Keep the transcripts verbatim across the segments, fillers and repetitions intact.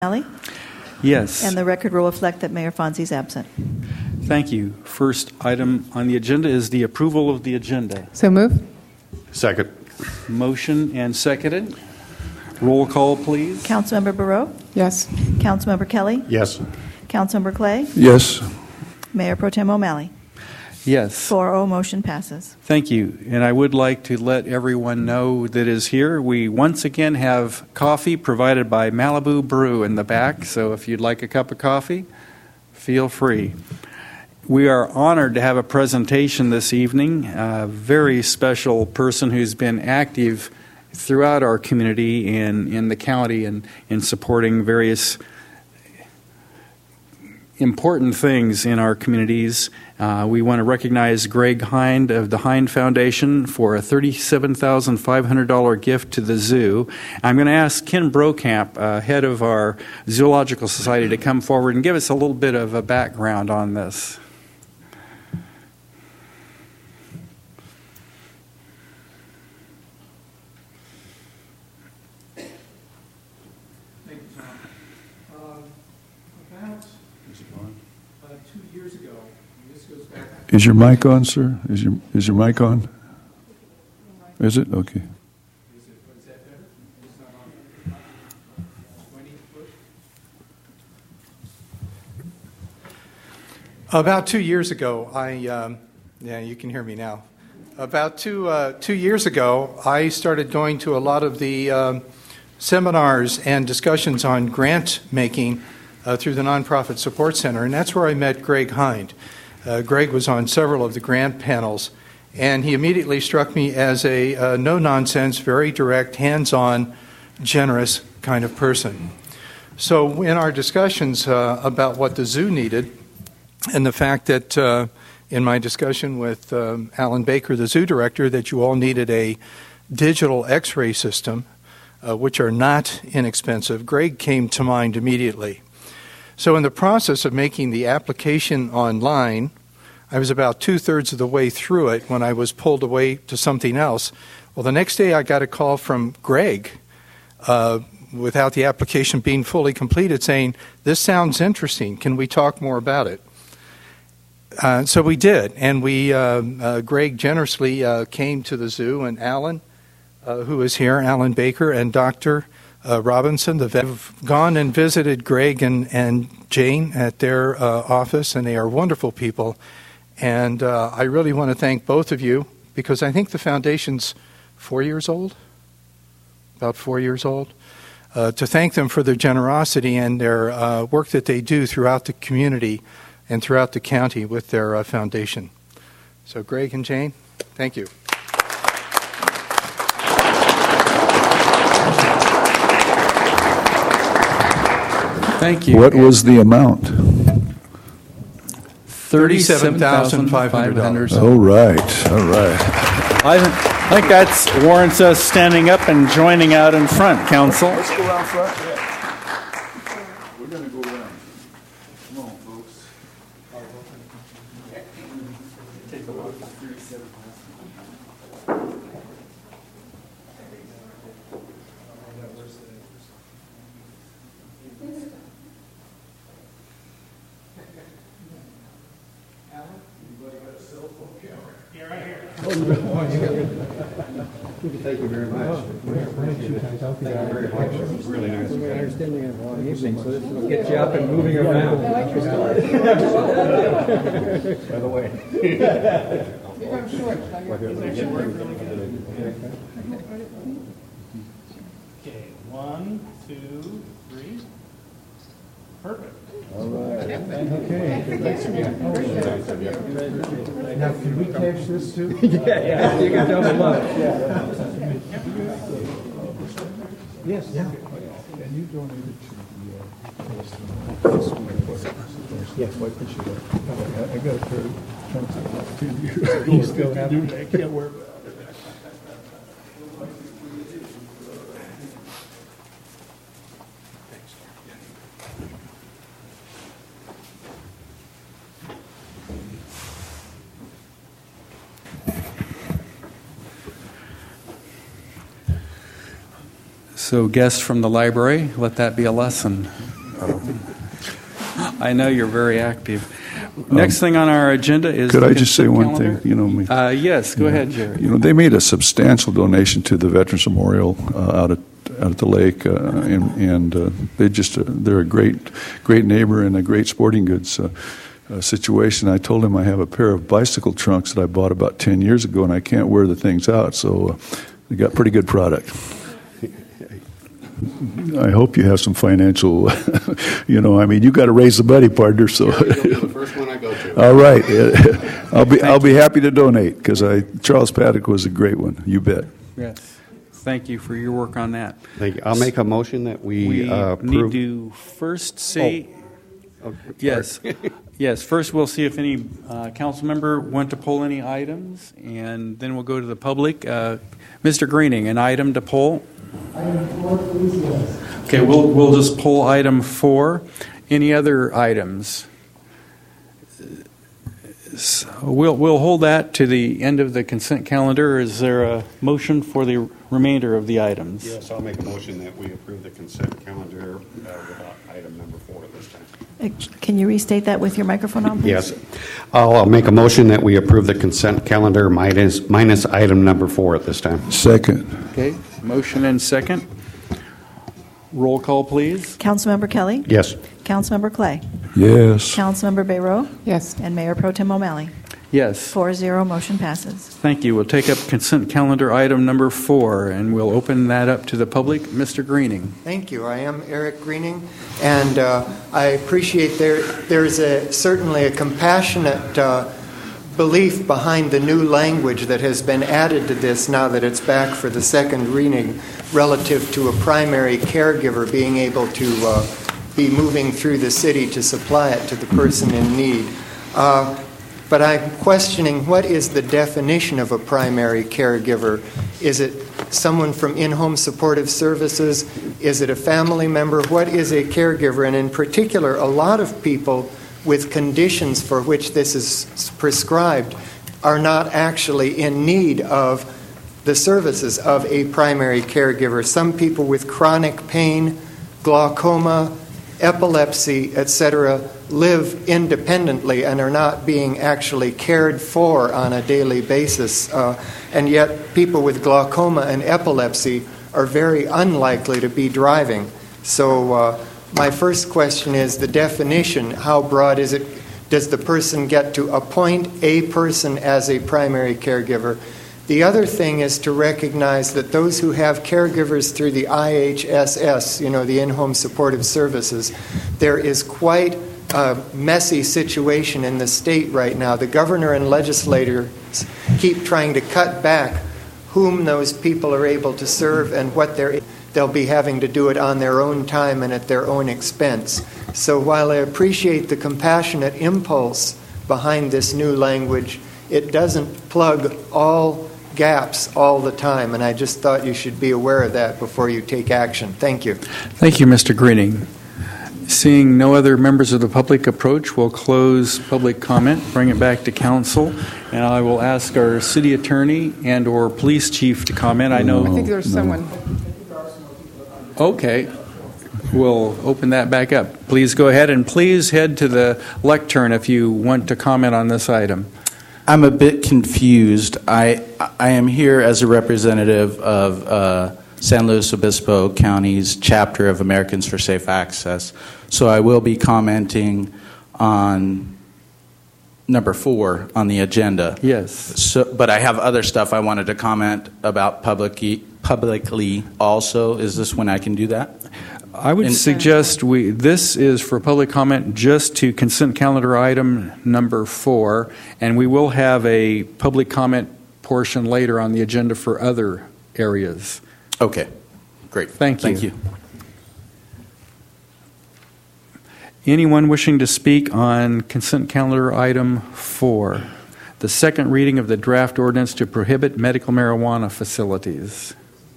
O'Malley? Yes. And the record will reflect that Mayor Fonzie is absent. Thank you. First item on the agenda is the approval of the agenda. So move. Second. Motion and seconded. Roll call, please. Councilmember Barreau? Yes. Councilmember Kelly? Yes. Councilmember Clay? Yes. Mayor Pro Tem O'Malley? Yes. four oh, motion passes. Thank you. And I would like to let everyone know that is here. We once again have coffee provided by Malibu Brew in the back, so if you'd like a cup of coffee, feel free. We are honored to have a presentation this evening. A very special person who's been active throughout our community and in the county and in supporting various important things in our communities. Uh, we want to recognize Greg Hind of the Hind Foundation for a thirty-seven thousand five hundred dollars gift to the zoo. I'm going to ask Ken Brokamp, uh, head of our Zoological Society, to come forward and give us a little bit of a background on this. Is your mic on, sir? Is your is your mic on? Is it? Okay. About two years ago, I um, yeah, you can hear me now. About two uh, two years ago, I started going to a lot of the um, seminars and discussions on grant making uh, through the Nonprofit Support Center, and that's where I met Greg Hind. Uh, Greg was on several of the grant panels, and he immediately struck me as a uh, no-nonsense, very direct, hands-on, generous kind of person. So in our discussions uh, about what the zoo needed, and the fact that uh, in my discussion with um, Alan Baker, the zoo director, that you all needed a digital x-ray system, uh, which are not inexpensive, Greg came to mind immediately. So in the process of making the application online, I was about two-thirds of the way through it when I was pulled away to something else. Well, the next day I got a call from Greg uh, without the application being fully completed saying, "This sounds interesting. Can we talk more about it?" Uh, so we did, and we uh, uh, Greg generously uh, came to the zoo, and Alan, uh, who is here, Alan Baker, and Doctor Uh, Robinson, the vet, have gone and visited Greg and, and Jane at their uh, office, and they are wonderful people. And uh, I really want to thank both of you, because I think the foundation's four years old, about four years old, uh, to thank them for their generosity and their uh, work that they do throughout the community and throughout the county with their uh, foundation. So Greg and Jane, thank you. Thank you. What was the amount? thirty-seven thousand five hundred dollars. All right. All right. I think that warrants us standing up and joining out in front, Council. Let's go out front. We're going to go around. Come on, folks. Take a look at thirty-seven Thank you very much. Thank you very much. It was really nice. I understand you have a long evening, so this will get you up and moving around. By the way. I'm short. Okay, one, two, three. Perfect. All right. Okay. Now, can we catch this too? yeah, yeah. You can double up. Yes. Yeah. And you donated to the. Uh, yes. Why could you? I got a pair of trunks two years. You still have it? I can't wear it. So guests from the library, let that be a lesson. I know you're very active. Next thing on our agenda is. Could the I just say consent one calendar. thing? You know me. Uh, yes, go ahead, Jerry. You know, they made a substantial donation to the Veterans Memorial uh, out at out at the lake, uh, and, and uh, they just uh, they're a great great neighbor and a great sporting goods uh, uh, situation. I told him I have a pair of bicycle trunks that I bought about ten years ago, and I can't wear the things out, so uh, they got pretty good product. I hope you have some financial, you know, I mean, you got to raise the money, partner. So, the first one I go to. all right, I'll be I'll be happy to donate because I Charles Paddock was a great one. You bet. Yes. Thank you for your work on that. Thank you. I'll make a motion that we, We uh, need approve. to first see. Oh, Yes, yes. First, we'll see if any uh, council member want to pull any items, and then we'll go to the public. Uh, Mister Greening, an item to pull. Item four, please, yes. Okay, we'll we'll just pull item four. Any other items? So we'll we'll hold that to the end of the consent calendar. Is there a motion for the remainder of the items? Yes, I'll make a motion that we approve the consent calendar uh, without item number four at this time. Uh, Can you restate that with your microphone on, please? Yes. I'll, I'll make a motion that we approve the consent calendar minus, minus item number four at this time. Second. Okay, motion and second. Roll call, please. Councilmember Kelly? Yes. Councilmember Clay? Yes. Councilmember Bayroux? Yes. And Mayor Pro Tem O'Malley? Yes. Four zero, motion passes. Thank you. We'll take up consent calendar item number four, and we'll open that up to the public. Mister Greening. Thank you. I am Eric Greening, and uh, I appreciate there. There's a, certainly a compassionate uh, belief behind the new language that has been added to this now that it's back for the second reading, relative to a primary caregiver being able to uh, be moving through the city to supply it to the person in need. Uh, But I'm questioning, what is the definition of a primary caregiver? Is it someone from in-home supportive services? Is it a family member? What is a caregiver? And in particular, a lot of people with conditions for which this is prescribed are not actually in need of the services of a primary caregiver. Some people with chronic pain, glaucoma, epilepsy, et cetera, live independently and are not being actually cared for on a daily basis. Uh, and yet people with glaucoma and epilepsy are very unlikely to be driving. So uh, my first question is the definition. How broad is it? Does the person get to appoint a person as a primary caregiver? The other thing is to recognize that those who have caregivers through the I H S S, you know, the in-home supportive services, there is quite a messy situation in the state right now. The governor and legislators keep trying to cut back whom those people are able to serve and what they're, they'll be having to do it on their own time and at their own expense. So while I appreciate the compassionate impulse behind this new language, it doesn't plug all gaps all the time, and I just thought you should be aware of that before you take action. Thank you. Thank you, Mister Greening. Seeing no other members of the public approach, we'll close public comment, bring it back to council, and I will ask our city attorney and or police chief to comment. I know. I think there's someone. Okay. We'll open that back up. Please go ahead, and please head to the lectern if you want to comment on this item. I'm a bit confused. I I am here as a representative of uh, San Luis Obispo County's chapter of Americans for Safe Access. So I will be commenting on number four on the agenda. Yes. So, but I have other stuff I wanted to comment about publicly, publicly also. Is this when I can do that? I would And- suggest we, this is for public comment just to consent calendar item number four, and we will have a public comment portion later on the agenda for other areas. Okay, great. Thank you. Thank you. Anyone wishing to speak on consent calendar item four, the second reading of the draft ordinance to prohibit medical marijuana facilities?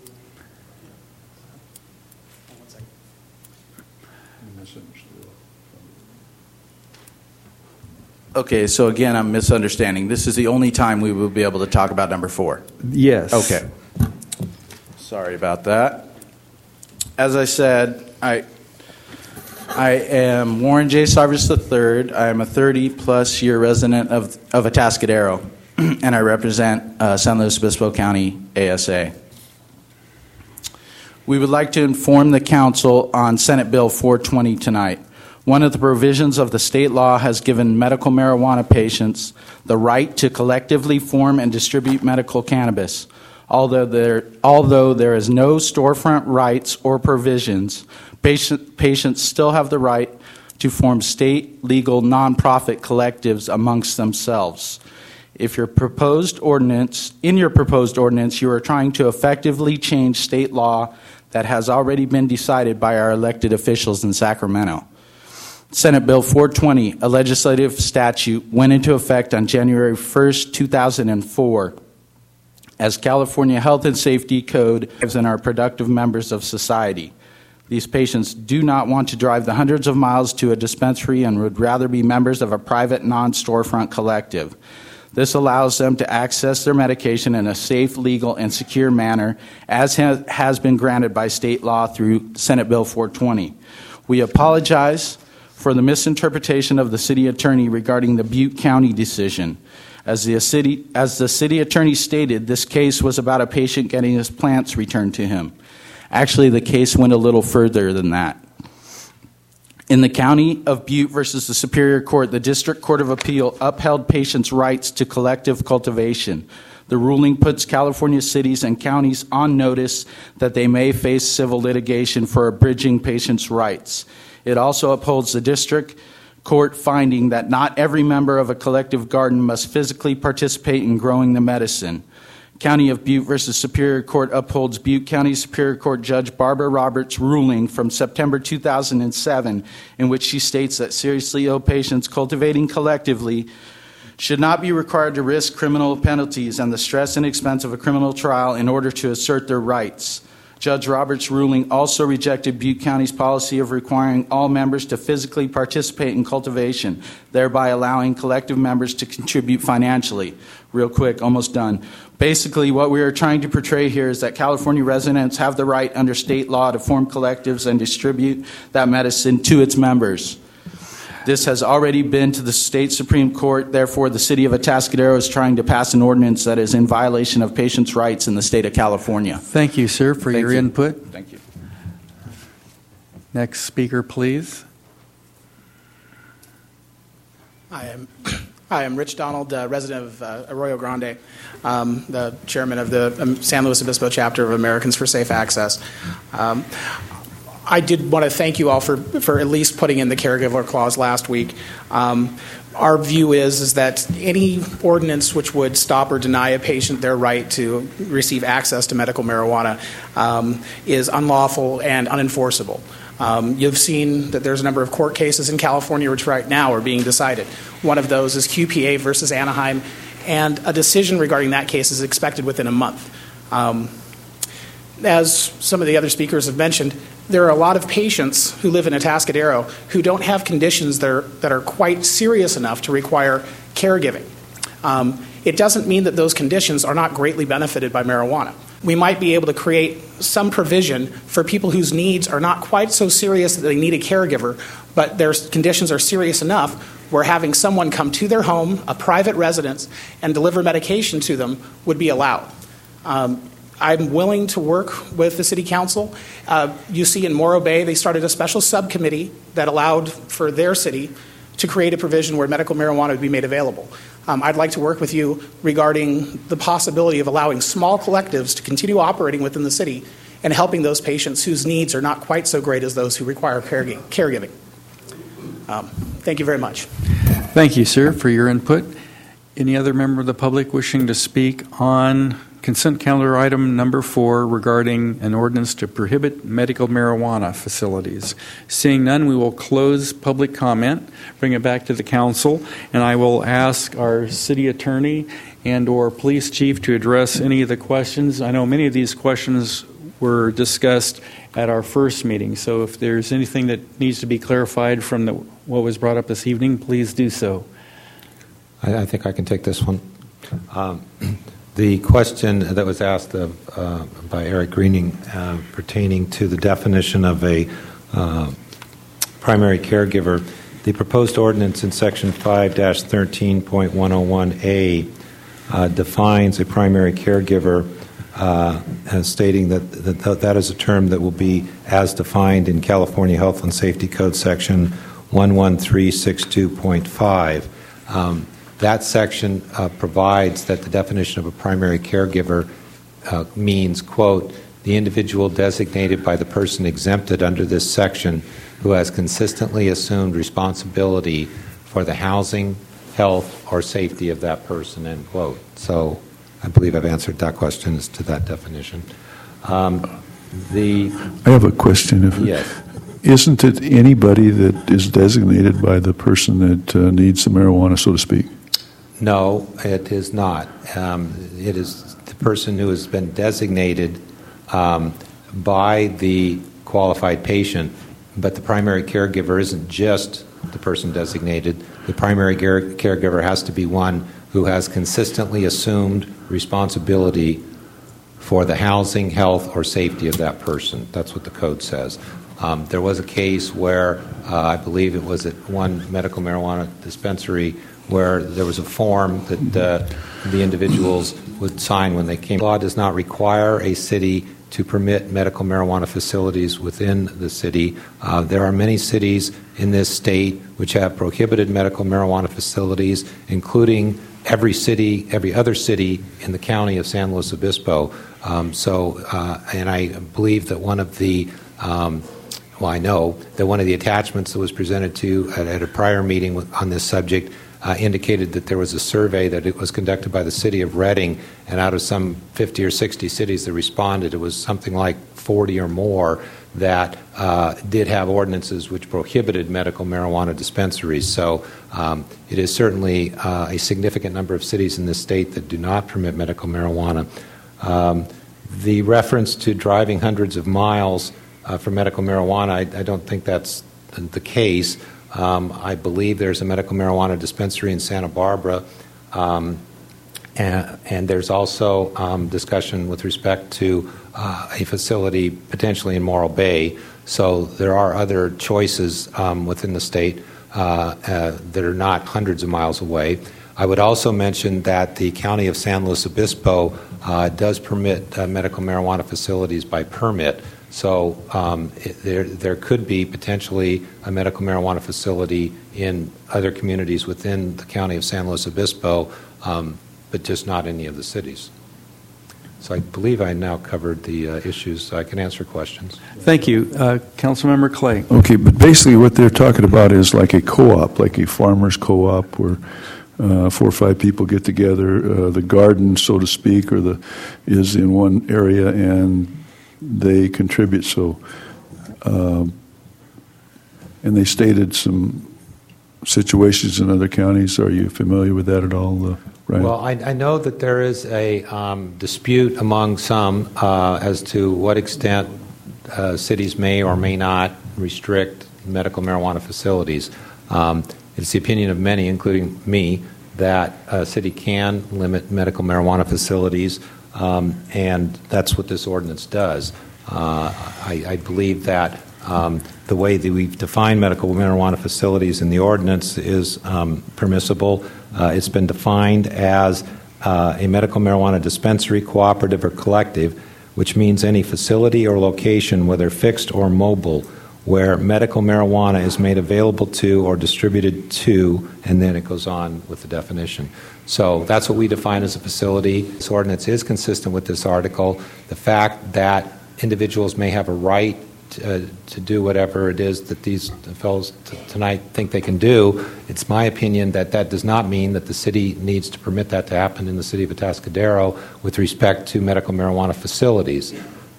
Okay, so again, I'm misunderstanding. This is the only time we will be able to talk about number four. Yes. Okay. Sorry about that. As I said, I I am Warren J. Sarvis the third. I am a thirty-plus year resident of, of Atascadero, and I represent uh, San Luis Obispo County A S A. We would like to inform the Council on Senate Bill four twenty tonight. One of the provisions of the state law has given medical marijuana patients the right to collectively form and distribute medical cannabis. Although there, although there is no storefront rights or provisions, patient, patients still have the right to form state legal nonprofit collectives amongst themselves. If your proposed ordinance, in your proposed ordinance, you are trying to effectively change state law that has already been decided by our elected officials in Sacramento. Senate Bill four twenty, a legislative statute, went into effect on January first, two thousand four. As California Health and Safety Code lives in our productive members of society. These patients do not want to drive the hundreds of miles to a dispensary and would rather be members of a private non-storefront collective. This allows them to access their medication in a safe, legal, and secure manner, as ha- has been granted by state law through Senate Bill four twenty. We apologize for the misinterpretation of the city attorney regarding the Butte County decision. As the city, as the city attorney stated, this case was about a patient getting his plants returned to him. Actually, the case went a little further than that. In the County of Butte versus the Superior Court, the District Court of Appeal upheld patients' rights to collective cultivation. The ruling puts California cities and counties on notice that they may face civil litigation for abridging patients' rights. It also upholds the District Court finding that not every member of a collective garden must physically participate in growing the medicine. County of Butte versus Superior Court upholds Butte County Superior Court Judge Barbara Roberts' ruling from September two thousand seven, in which she states that seriously ill patients cultivating collectively should not be required to risk criminal penalties and the stress and expense of a criminal trial in order to assert their rights. Judge Roberts' ruling also rejected Butte County's policy of requiring all members to physically participate in cultivation, thereby allowing collective members to contribute financially. Real quick, almost done. Basically, what we are trying to portray here is that California residents have the right under state law to form collectives and distribute that medicine to its members. This has already been to the state Supreme Court. Therefore, the city of Atascadero is trying to pass an ordinance that is in violation of patients' rights in the state of California. Thank you, sir, for Thank your you. input. Thank you. Next speaker, please. I am, I am Rich Donald, uh, resident of uh, Arroyo Grande, um, the chairman of the um, San Luis Obispo chapter of Americans for Safe Access. Um, I did want to thank you all for, for at least putting in the caregiver clause last week. Um, our view is, is that any ordinance which would stop or deny a patient their right to receive access to medical marijuana um, is unlawful and unenforceable. Um, you've seen that there's a number of court cases in California which right now are being decided. One of those is Q P A versus Anaheim, and a decision regarding that case is expected within a month. Um, as some of the other speakers have mentioned, there are a lot of patients who live in Atascadero who don't have conditions that are, that are quite serious enough to require caregiving. Um, it doesn't mean that those conditions are not greatly benefited by marijuana. We might be able to create some provision for people whose needs are not quite so serious that they need a caregiver, but their conditions are serious enough where having someone come to their home, a private residence, and deliver medication to them would be allowed. Um, I'm willing to work with the City Council. Uh, you see in Morro Bay, they started a special subcommittee that allowed for their city to create a provision where medical marijuana would be made available. Um, I'd like to work with you regarding the possibility of allowing small collectives to continue operating within the city and helping those patients whose needs are not quite so great as those who require caregiving. Um, thank you very much. Thank you, sir, for your input. Any other member of the public wishing to speak on consent calendar item number four regarding an ordinance to prohibit medical marijuana facilities? Seeing none, we will close public comment, bring it back to the council, and I will ask our city attorney and or police chief to address any of the questions. I know many of these questions were discussed at our first meeting, so if there's anything that needs to be clarified from the, what was brought up this evening, please do so. I, I think I can take this one. Um, The question that was asked of, uh, by Eric Greening uh, pertaining to the definition of a uh, primary caregiver, the proposed ordinance in Section five dash thirteen point one oh one A uh, defines a primary caregiver uh, as stating that, that that is a term that will be as defined in California Health and Safety Code Section one one three six two point five. Um, that section uh, provides that the definition of a primary caregiver uh, means, quote, the individual designated by the person exempted under this section who has consistently assumed responsibility for the housing, health, or safety of that person, end quote. So I believe I've answered that question as to that definition. Um, the I have a question. If yes. Isn't it anybody that is designated by the person that uh, needs the marijuana, so to speak? No, it is not. Um, it is the person who has been designated um, by the qualified patient, but the primary caregiver isn't just the person designated. The primary care- caregiver has to be one who has consistently assumed responsibility for the housing, health, or safety of that person. That's what the code says. Um, there was a case where uh, I believe it was at one medical marijuana dispensary where there was a form that uh, the individuals would sign when they came. The law does not require a city to permit medical marijuana facilities within the city. Uh, there are many cities in this state which have prohibited medical marijuana facilities, including every city, every other city in the county of San Luis Obispo. Um, so, uh, and I believe that one of the um, Well, I know that one of the attachments that was presented to at, at a prior meeting with, on this subject uh, indicated that there was a survey that it was conducted by the city of Redding, and out of some fifty or sixty cities that responded, it was something like forty or more that uh, did have ordinances which prohibited medical marijuana dispensaries. So um, it is certainly uh, a significant number of cities in this state that do not permit medical marijuana. Um, the reference to driving hundreds of miles Uh, for medical marijuana, I, I don't think that's the case. Um, I believe there's a medical marijuana dispensary in Santa Barbara, um, and, and there's also um, discussion with respect to uh, a facility potentially in Morro Bay. So there are other choices um, within the state uh, uh, that are not hundreds of miles away. I would also mention that the county of San Luis Obispo uh, does permit uh, medical marijuana facilities by permit. So um, it, there, there could be potentially a medical marijuana facility in other communities within the county of San Luis Obispo, um, but just not any of the cities. So I believe I now covered the uh, issues, so I can answer questions. Thank you. Uh, Councilmember Clay. Okay, but basically what they're talking about is like a co-op, like a farmer's co-op where uh, four or five people get together. Uh, the garden, so to speak, or the is in one area and they contribute. So, um, and they stated some situations in other counties. Are you familiar with that at all, uh, Ryan? Well, I, I know that there is a um, dispute among some uh, as to what extent uh, cities may or may not restrict medical marijuana facilities. Um, it's the opinion of many, including me, that a city can limit medical marijuana facilities. Um, and that's what this ordinance does. Uh, I, I believe that um, the way that we've defined medical marijuana facilities in the ordinance is um, permissible. Uh, it's been defined as uh, a medical marijuana dispensary, cooperative, or collective, which means any facility or location, whether fixed or mobile, where medical marijuana is made available to or distributed to, and then it goes on with the definition. So that's what we define as a facility. This ordinance is consistent with this article. The fact that individuals may have a right to, uh, to do whatever it is that these fellows t- tonight think they can do, it's my opinion that that does not mean that the city needs to permit that to happen in the city of Atascadero with respect to medical marijuana facilities,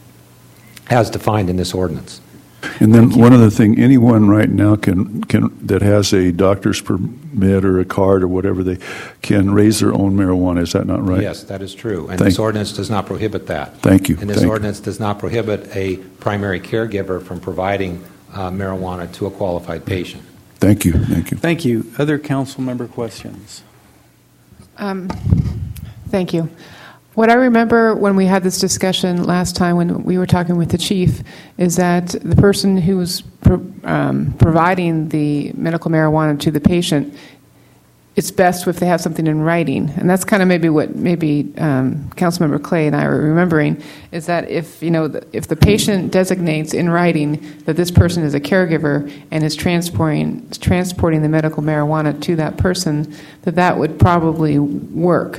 as defined in this ordinance. And then one other thing, anyone right now can, can that has a doctor's permit or a card or whatever, they can raise their own marijuana. Is that not right? Yes, that is true. And Thank this ordinance does not prohibit that. Thank you. And this Thank ordinance does not prohibit a primary caregiver from providing uh, marijuana to a qualified patient. Thank you. Thank you. Thank you. Other council member questions? Um, thank you. What I remember when we had this discussion last time when we were talking with the chief is that the person who was pro- um, providing the medical marijuana to the patient, it's best if they have something in writing. And that's kind of maybe what maybe um, Councilmember Clay and I were remembering, is that if, you know, the, if the patient designates in writing that this person is a caregiver and is transporting, transporting the medical marijuana to that person, that that would probably work.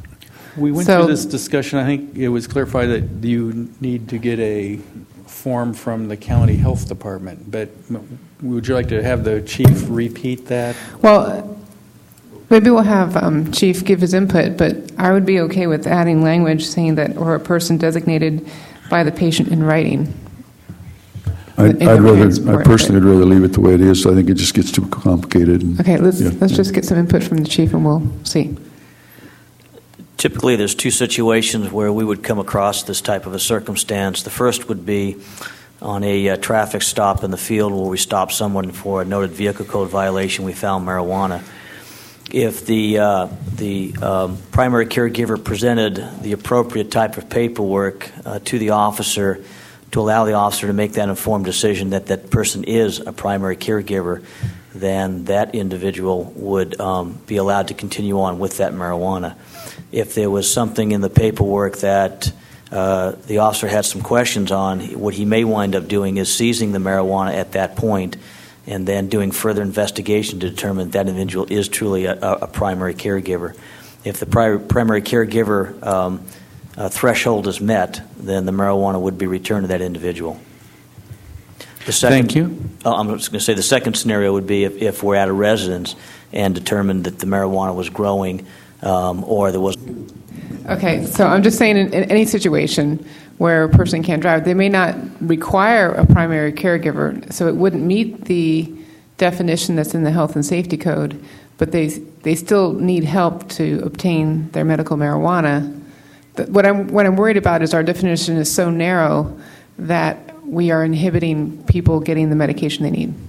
We went So- through this discussion. I think it was clarified that you need to get a form from the county health department. But m- would you like to have the chief repeat that? Well, maybe we'll have um, Chief give his input, but I would be okay with adding language saying that, or a person designated by the patient in writing. I'd, In the I'd rather, I transport, personally would rather leave it the way it is. I think it just gets too complicated. and- Okay, let's Yeah. let's just get some input from the chief, and we'll see. Typically, there's two situations where we would come across this type of a circumstance. The first would be on a uh, traffic stop in the field where we stop someone for a noted vehicle code violation. We found marijuana. If the uh, the um, primary caregiver presented the appropriate type of paperwork uh, to the officer to allow the officer to make that informed decision that that person is a primary caregiver, then that individual would um, be allowed to continue on with that marijuana. If there was something in the paperwork that uh, the officer had some questions on, what he may wind up doing is seizing the marijuana at that point and then doing further investigation to determine that that individual is truly a, a primary caregiver. If the pri- primary caregiver um, uh, threshold is met, then the marijuana would be returned to that individual. The second, Thank you. Uh, I'm just going to say the second scenario would be if, if we're at a residence and determined that the marijuana was growing um, or there was. Okay, so I'm just saying in, in any situation where a person can't drive, they may not require a primary caregiver, so it wouldn't meet the definition that's in the health and safety code, but they they still need help to obtain their medical marijuana. But what I'm what I'm worried about is our definition is so narrow that we are inhibiting people getting the medication they need.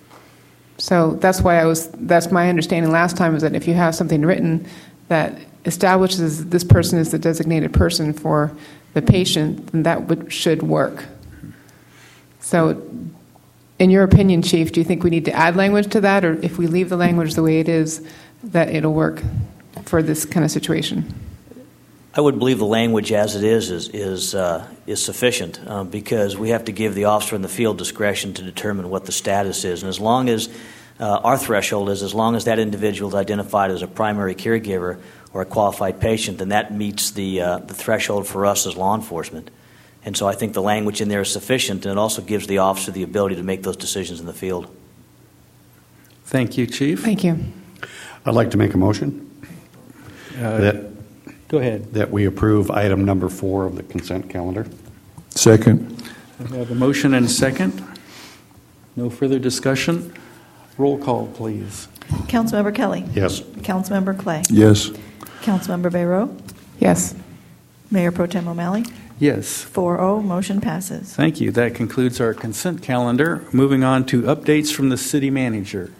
So that's why I was that's my understanding last time, is that if you have something written that establishes this person is the designated person for the patient, then that would, should work. So in your opinion, Chief, do you think we need to add language to that, or if we leave the language the way it is, that it'll work for this kind of situation? I would believe the language as it is is is, uh, is sufficient uh, because we have to give the officer in the field discretion to determine what the status is. And as long as uh, our threshold is, as long as that individual is identified as a primary caregiver or a qualified patient, then that meets the uh, the threshold for us as law enforcement. And so I think the language in there is sufficient, and it also gives the officer the ability to make those decisions in the field. Thank you, Chief. Thank you. I'd like to make a motion Uh, that, Go ahead. that we approve item number four of the consent calendar. Second. We have a motion and a second. No further discussion. Roll call, please. Councilmember Kelly. Yes. Councilmember Clay. Yes. Councilmember Bayroux. Yes. Mayor Pro Tem O'Malley. Yes. four oh, motion passes. Thank you. That concludes our consent calendar. Moving on to updates from the city manager.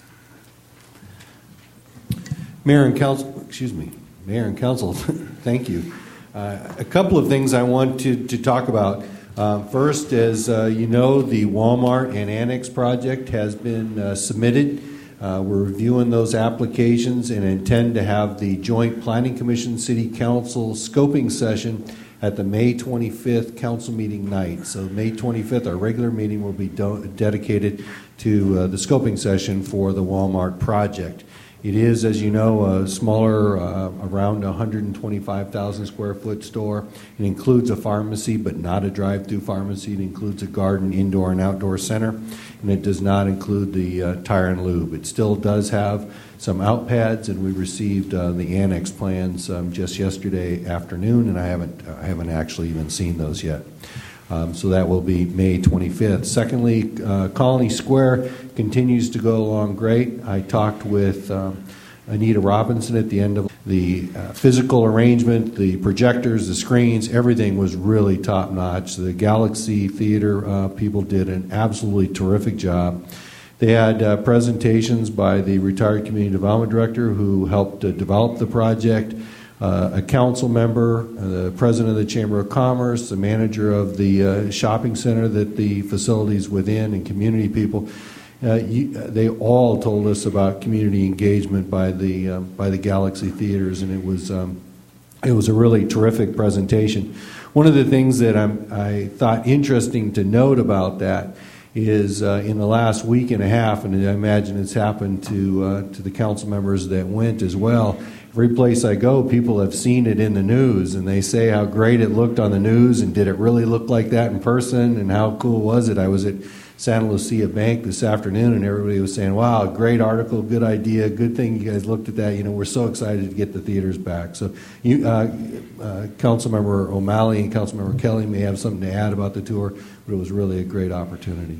Mayor and Council, excuse me, Mayor and Council, thank you. Uh, a couple of things I want to, to talk about. Uh, first, as uh, you know, the Walmart and Annex project has been uh, submitted. Uh, we're reviewing those applications and intend to have the Joint Planning Commission City Council scoping session at the May twenty-fifth council meeting night. So May twenty-fifth, our regular meeting will be do- dedicated to uh, the scoping session for the Walmart project. It is, as you know, a smaller, uh, around one hundred twenty-five thousand square foot store. It includes a pharmacy, but not a drive-through pharmacy. It includes a garden, indoor, and outdoor center, and it does not include the uh, tire and lube. It still does have some outpads, and we received uh, the annex plans um, just yesterday afternoon, and I haven't, I haven't actually even seen those yet. Um, so that will be May twenty-fifth. Secondly, uh, Colony Square continues to go along great. I talked with um, Anita Robinson at the end of the uh, physical arrangement, the projectors, the screens, everything was really top-notch. The Galaxy Theater uh, people did an absolutely terrific job. They had uh, presentations by the retired community development director who helped uh, develop the project. uh, a council member, uh, the president of the Chamber of Commerce, the manager of the uh, shopping center that the facility's within, and community people. Uh, you, they all told us about community engagement by the um, by the Galaxy Theaters, and it was um, it was a really terrific presentation. One of the things that I'm, I thought interesting to note about that is uh, in the last week and a half, and I imagine it's happened to uh, to the council members that went as well. Every place I go, people have seen it in the news, and they say how great it looked on the news, and did it really look like that in person, and how cool was it? I was at Santa Lucia Bank this afternoon, and everybody was saying, wow, great article, good idea, good thing you guys looked at that. You know, we're so excited to get the theaters back. So you, uh, uh, Councilmember O'Malley and Councilmember Kelly may have something to add about the tour, but it was really a great opportunity.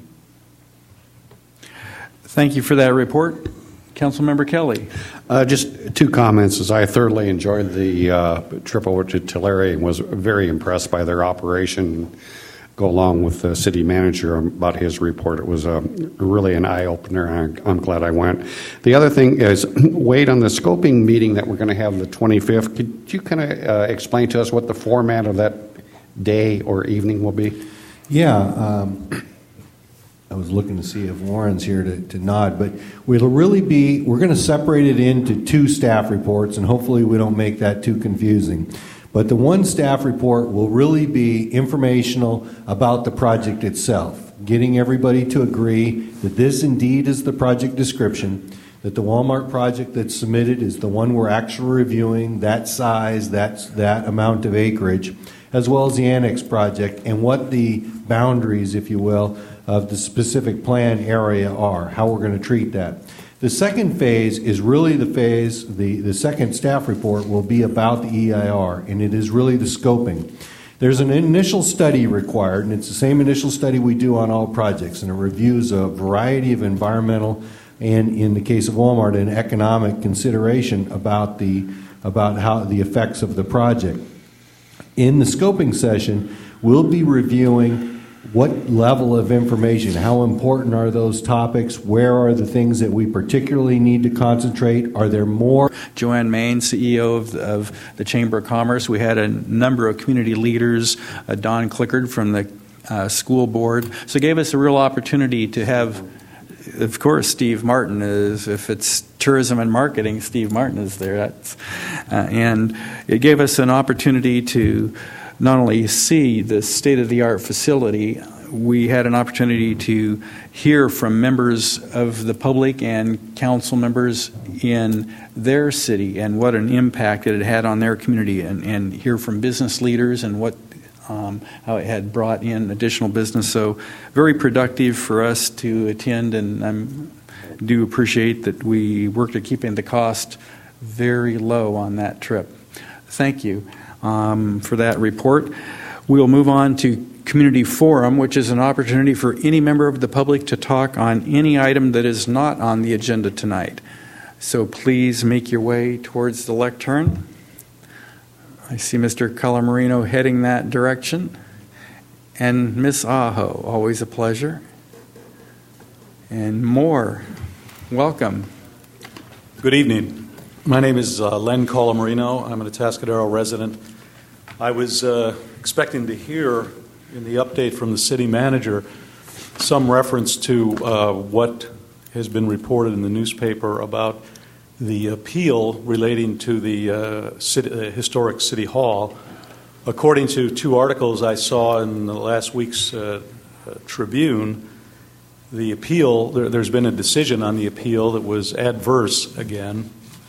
Thank you for that report. Councilmember Kelly. Uh, just two comments. As I thoroughly enjoyed the uh, trip over to Tulare and was very impressed by their operation. Go along with the city manager about his report. It was uh, really an eye-opener, and I'm glad I went. The other thing is, Wade, on the scoping meeting that we're going to have the twenty-fifth, could you kind of uh, explain to us what the format of that day or evening will be? Yeah. Um, I was looking to see if Lauren's here to, to nod, but we'll really be, we're going to separate it into two staff reports, and hopefully we don't make that too confusing. But the one staff report will really be informational about the project itself, getting everybody to agree that this indeed is the project description, that the Walmart project that's submitted is the one we're actually reviewing, that size, that's that amount of acreage, as well as the annex project and what the boundaries, if you will, of the specific plan area are, how we're going to treat that. The second phase is really the phase, the, the second staff report will be about the E I R, and it is really the scoping. There's an initial study required, and it's the same initial study we do on all projects, and it reviews a variety of environmental and, in the case of Walmart, an economic consideration about the, about how the effects of the project. In the scoping session, we'll be reviewing what level of information, how important are those topics, where are the things that we particularly need to concentrate, are there more? Joanne Main, C E O of the, of the Chamber of Commerce. We had a number of community leaders, uh, Don Clickard from the uh, school board. So it gave us a real opportunity to have, of course, Steve Martin is, if it's tourism and marketing, Steve Martin is there. That's, uh, and it gave us an opportunity to not only see the state-of-the-art facility, we had an opportunity to hear from members of the public and council members in their city and what an impact it had had on their community, and, and hear from business leaders and what um, how it had brought in additional business. So very productive for us to attend, and I do appreciate that we worked at keeping the cost very low on that trip. Thank you. Um, for that report. We'll move on to Community Forum, which is an opportunity for any member of the public to talk on any item that is not on the agenda tonight. So please make your way towards the lectern. I see Mister Calamarino heading that direction. And Miss Aho, always a pleasure. And more, welcome. Good evening. My name is uh, Len Colamarino. I'm an Atascadero resident. I was uh, expecting to hear in the update from the city manager some reference to uh, what has been reported in the newspaper about the appeal relating to the uh, city, uh, historic City Hall. According to two articles I saw in the last week's uh, uh, Tribune, the appeal, there, there's been a decision on the appeal that was adverse again.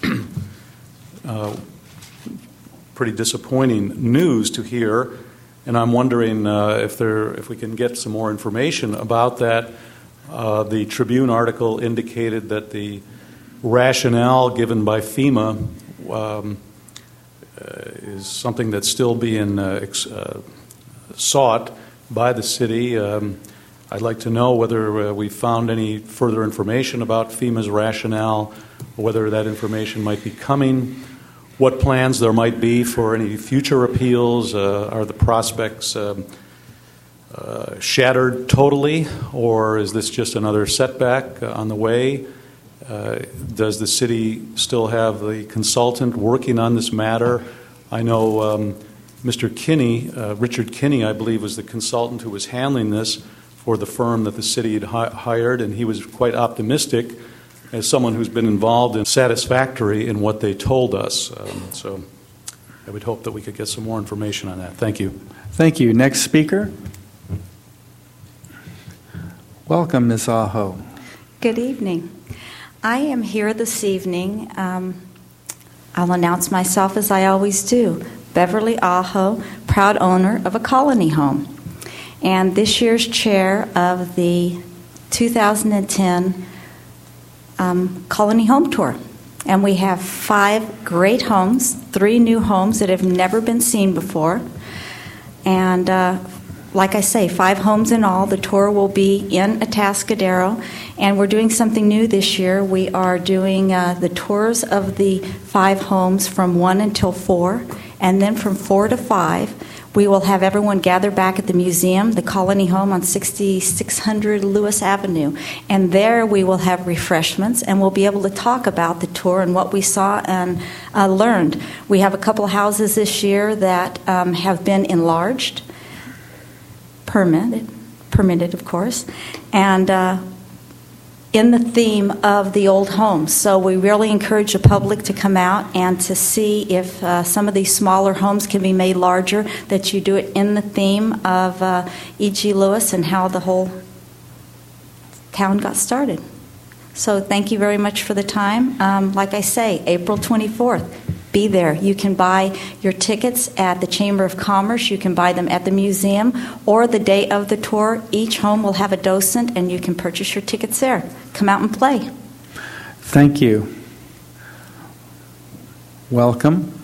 Uh, pretty disappointing news to hear, and I'm wondering uh, if there, if we can get some more information about that. Uh, the Tribune article indicated that the rationale given by FEMA um, uh, is something that's still being uh, ex- uh, sought by the city. Um, I'd like to know whether uh, we found any further information about FEMA's rationale, whether that information might be coming, what plans there might be for any future appeals. Uh, are the prospects um, uh, shattered totally, or is this just another setback uh, on the way? Uh, does the city still have the consultant working on this matter I know um, Mister Kinney, uh, Richard Kinney, I believe, was the consultant who was handling this for the firm that the city had hi- hired, and he was quite optimistic as someone who's been involved and satisfactory in what they told us. Um, so I would hope that we could get some more information on that. Thank you. Thank you. Next speaker. Welcome, Miz Aho. Good evening. I am here this evening. Um, I'll announce myself as I always do. Beverly Aho, proud owner of a colony home, and this year's chair of the two thousand ten um, Colony Home Tour. And we have five great homes, three new homes that have never been seen before. And uh, like I say, five homes in all. The tour will be in Atascadero. And we're doing something new this year. We are doing uh, the tours of the five homes from one until four. And then from four to five, we will have everyone gather back at the museum, the Colony Home on sixty-six hundred Lewis Avenue. And there we will have refreshments, and we'll be able to talk about the tour and what we saw and uh, learned. We have a couple houses this year that um, have been enlarged, permitted, permitted of course, and uh, in the theme of the old homes. So we really encourage the public to come out and to see if uh, some of these smaller homes can be made larger, that you do it in the theme of uh, E G. Lewis and how the whole town got started. So thank you very much for the time. Um, like I say, April twenty-fourth, be there. You can buy your tickets at the Chamber of Commerce. You can buy them at the museum, or the day of the tour. Each home will have a docent, and you can purchase your tickets there. Come out and play. Thank you. Welcome.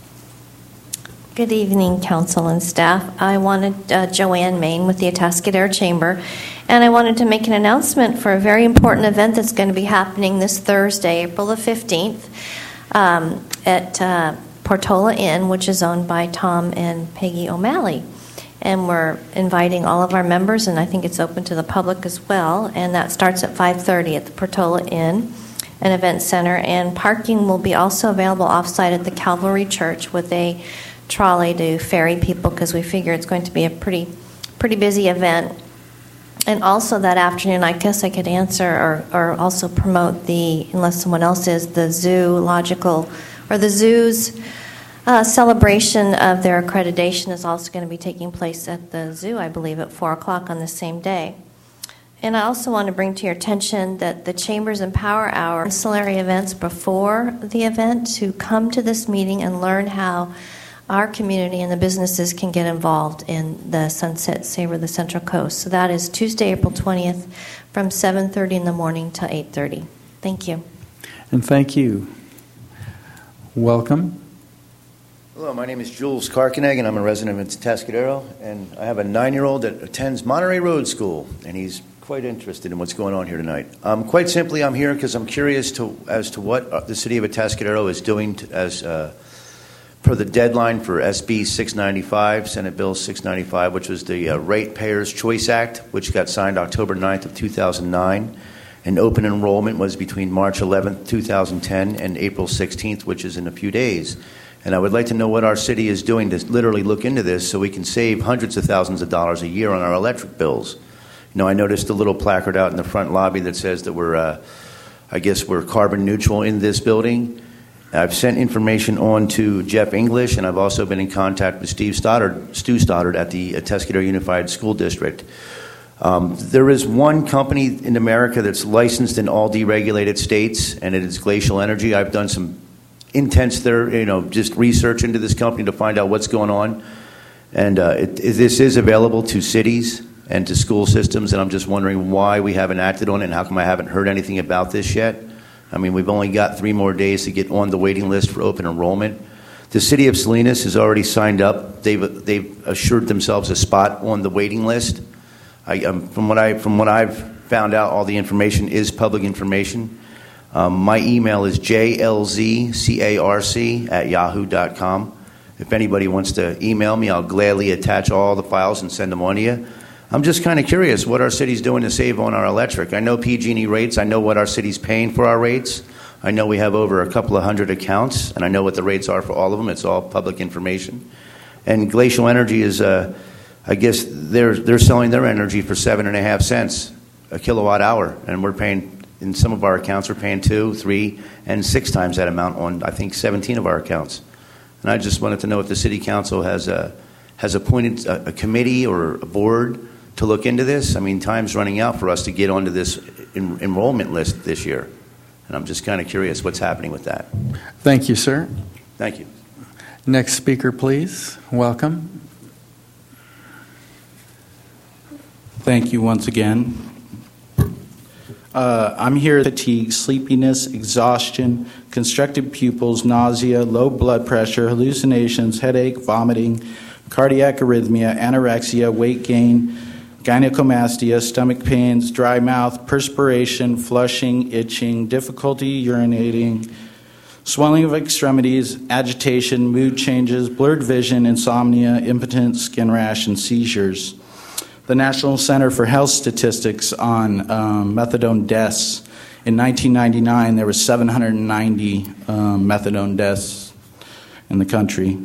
Good evening, council and staff. I wanted uh, Joanne Main with the Atascadero Chamber, and I wanted to make an announcement for a very important event that's going to be happening this Thursday, April the fifteenth, um, at uh, Portola Inn, which is owned by Tom and Peggy O'Malley. And we're inviting all of our members, and I think it's open to the public as well, and that starts at five thirty at the Portola Inn, an event center, and parking will be also available off-site at the Calvary Church with a trolley to ferry people, because we figure it's going to be a pretty pretty busy event. And also that afternoon, I guess I could answer or, or also promote the, unless someone else is, the zoological, or the zoo's uh, celebration of their accreditation is also going to be taking place at the zoo, I believe, at four o'clock on the same day. And I also want to bring to your attention that the Chambers and Power Hour ancillary events before the event, to come to this meeting and learn how our community and the businesses can get involved in the Sunset Savor of the Central Coast. So that is Tuesday, April twentieth, from seven thirty in the morning till eight thirty. Thank you. And thank you. Welcome. Hello, my name is Jules Karkenegg, and I'm a resident of Atascadero, and I have a nine-year-old that attends Monterey Road School, and he's quite interested in what's going on here tonight. Um, quite simply, I'm here because I'm curious to, as to what the city of Atascadero is doing to, as uh, per the deadline for S B six ninety-five, Senate Bill six ninety-five, which was the uh, Ratepayers Choice Act, which got signed October ninth of two thousand nine. And open enrollment was between March eleventh, two thousand ten, and April sixteenth, which is in a few days. And I would like to know what our city is doing to literally look into this so we can save hundreds of thousands of dollars a year on our electric bills. You know, I noticed a little placard out in the front lobby that says that we're, uh, I guess we're carbon neutral in this building. I've sent information on to Jeff English, and I've also been in contact with Steve Stoddard, Stu Stoddard at the Atascadero Unified School District. Um, there is one company in America that's licensed in all deregulated states, and it is Glacial Energy. I've done some intense there, you know, just research into this company to find out what's going on. And uh, it, it, this is available to cities and to school systems, and I'm just wondering why we haven't acted on it and how come I haven't heard anything about this yet. I mean, we've only got three more days to get on the waiting list for open enrollment. The city of Salinas has already signed up. They've, they've assured themselves a spot on the waiting list. I, um, from what I from what I've found out, all the information is public information. Um, my email is j l z carc at yahoo dot com. If anybody wants to email me, I'll gladly attach all the files and send them on to you. I'm just kind of curious what our city's doing to save on our electric. I know P G and E rates. I know what our city's paying for our rates. I know we have over a couple of hundred accounts, and I know what the rates are for all of them. It's all public information. And Glacial Energy is, uh, I guess, they're they're selling their energy for seven and a half cents a kilowatt hour, and we're paying, in some of our accounts, we're paying two, three, and six times that amount on, I think, seventeen of our accounts. And I just wanted to know if the City Council has a, has appointed a, a committee or a board to look into this. I mean, time's running out for us to get onto this en- enrollment list this year. And I'm just kind of curious what's happening with that. Thank you, sir. Thank you. Next speaker, please. Welcome. Thank you once again. Uh, I'm here with fatigue, sleepiness, exhaustion, constricted pupils, nausea, low blood pressure, hallucinations, headache, vomiting, cardiac arrhythmia, anorexia, weight gain, gynecomastia, stomach pains, dry mouth, perspiration, flushing, itching, difficulty urinating, swelling of extremities, agitation, mood changes, blurred vision, insomnia, impotence, skin rash, and seizures. The National Center for Health Statistics on um, methadone deaths. In nineteen ninety-nine, there were seven hundred ninety um, methadone deaths in the country.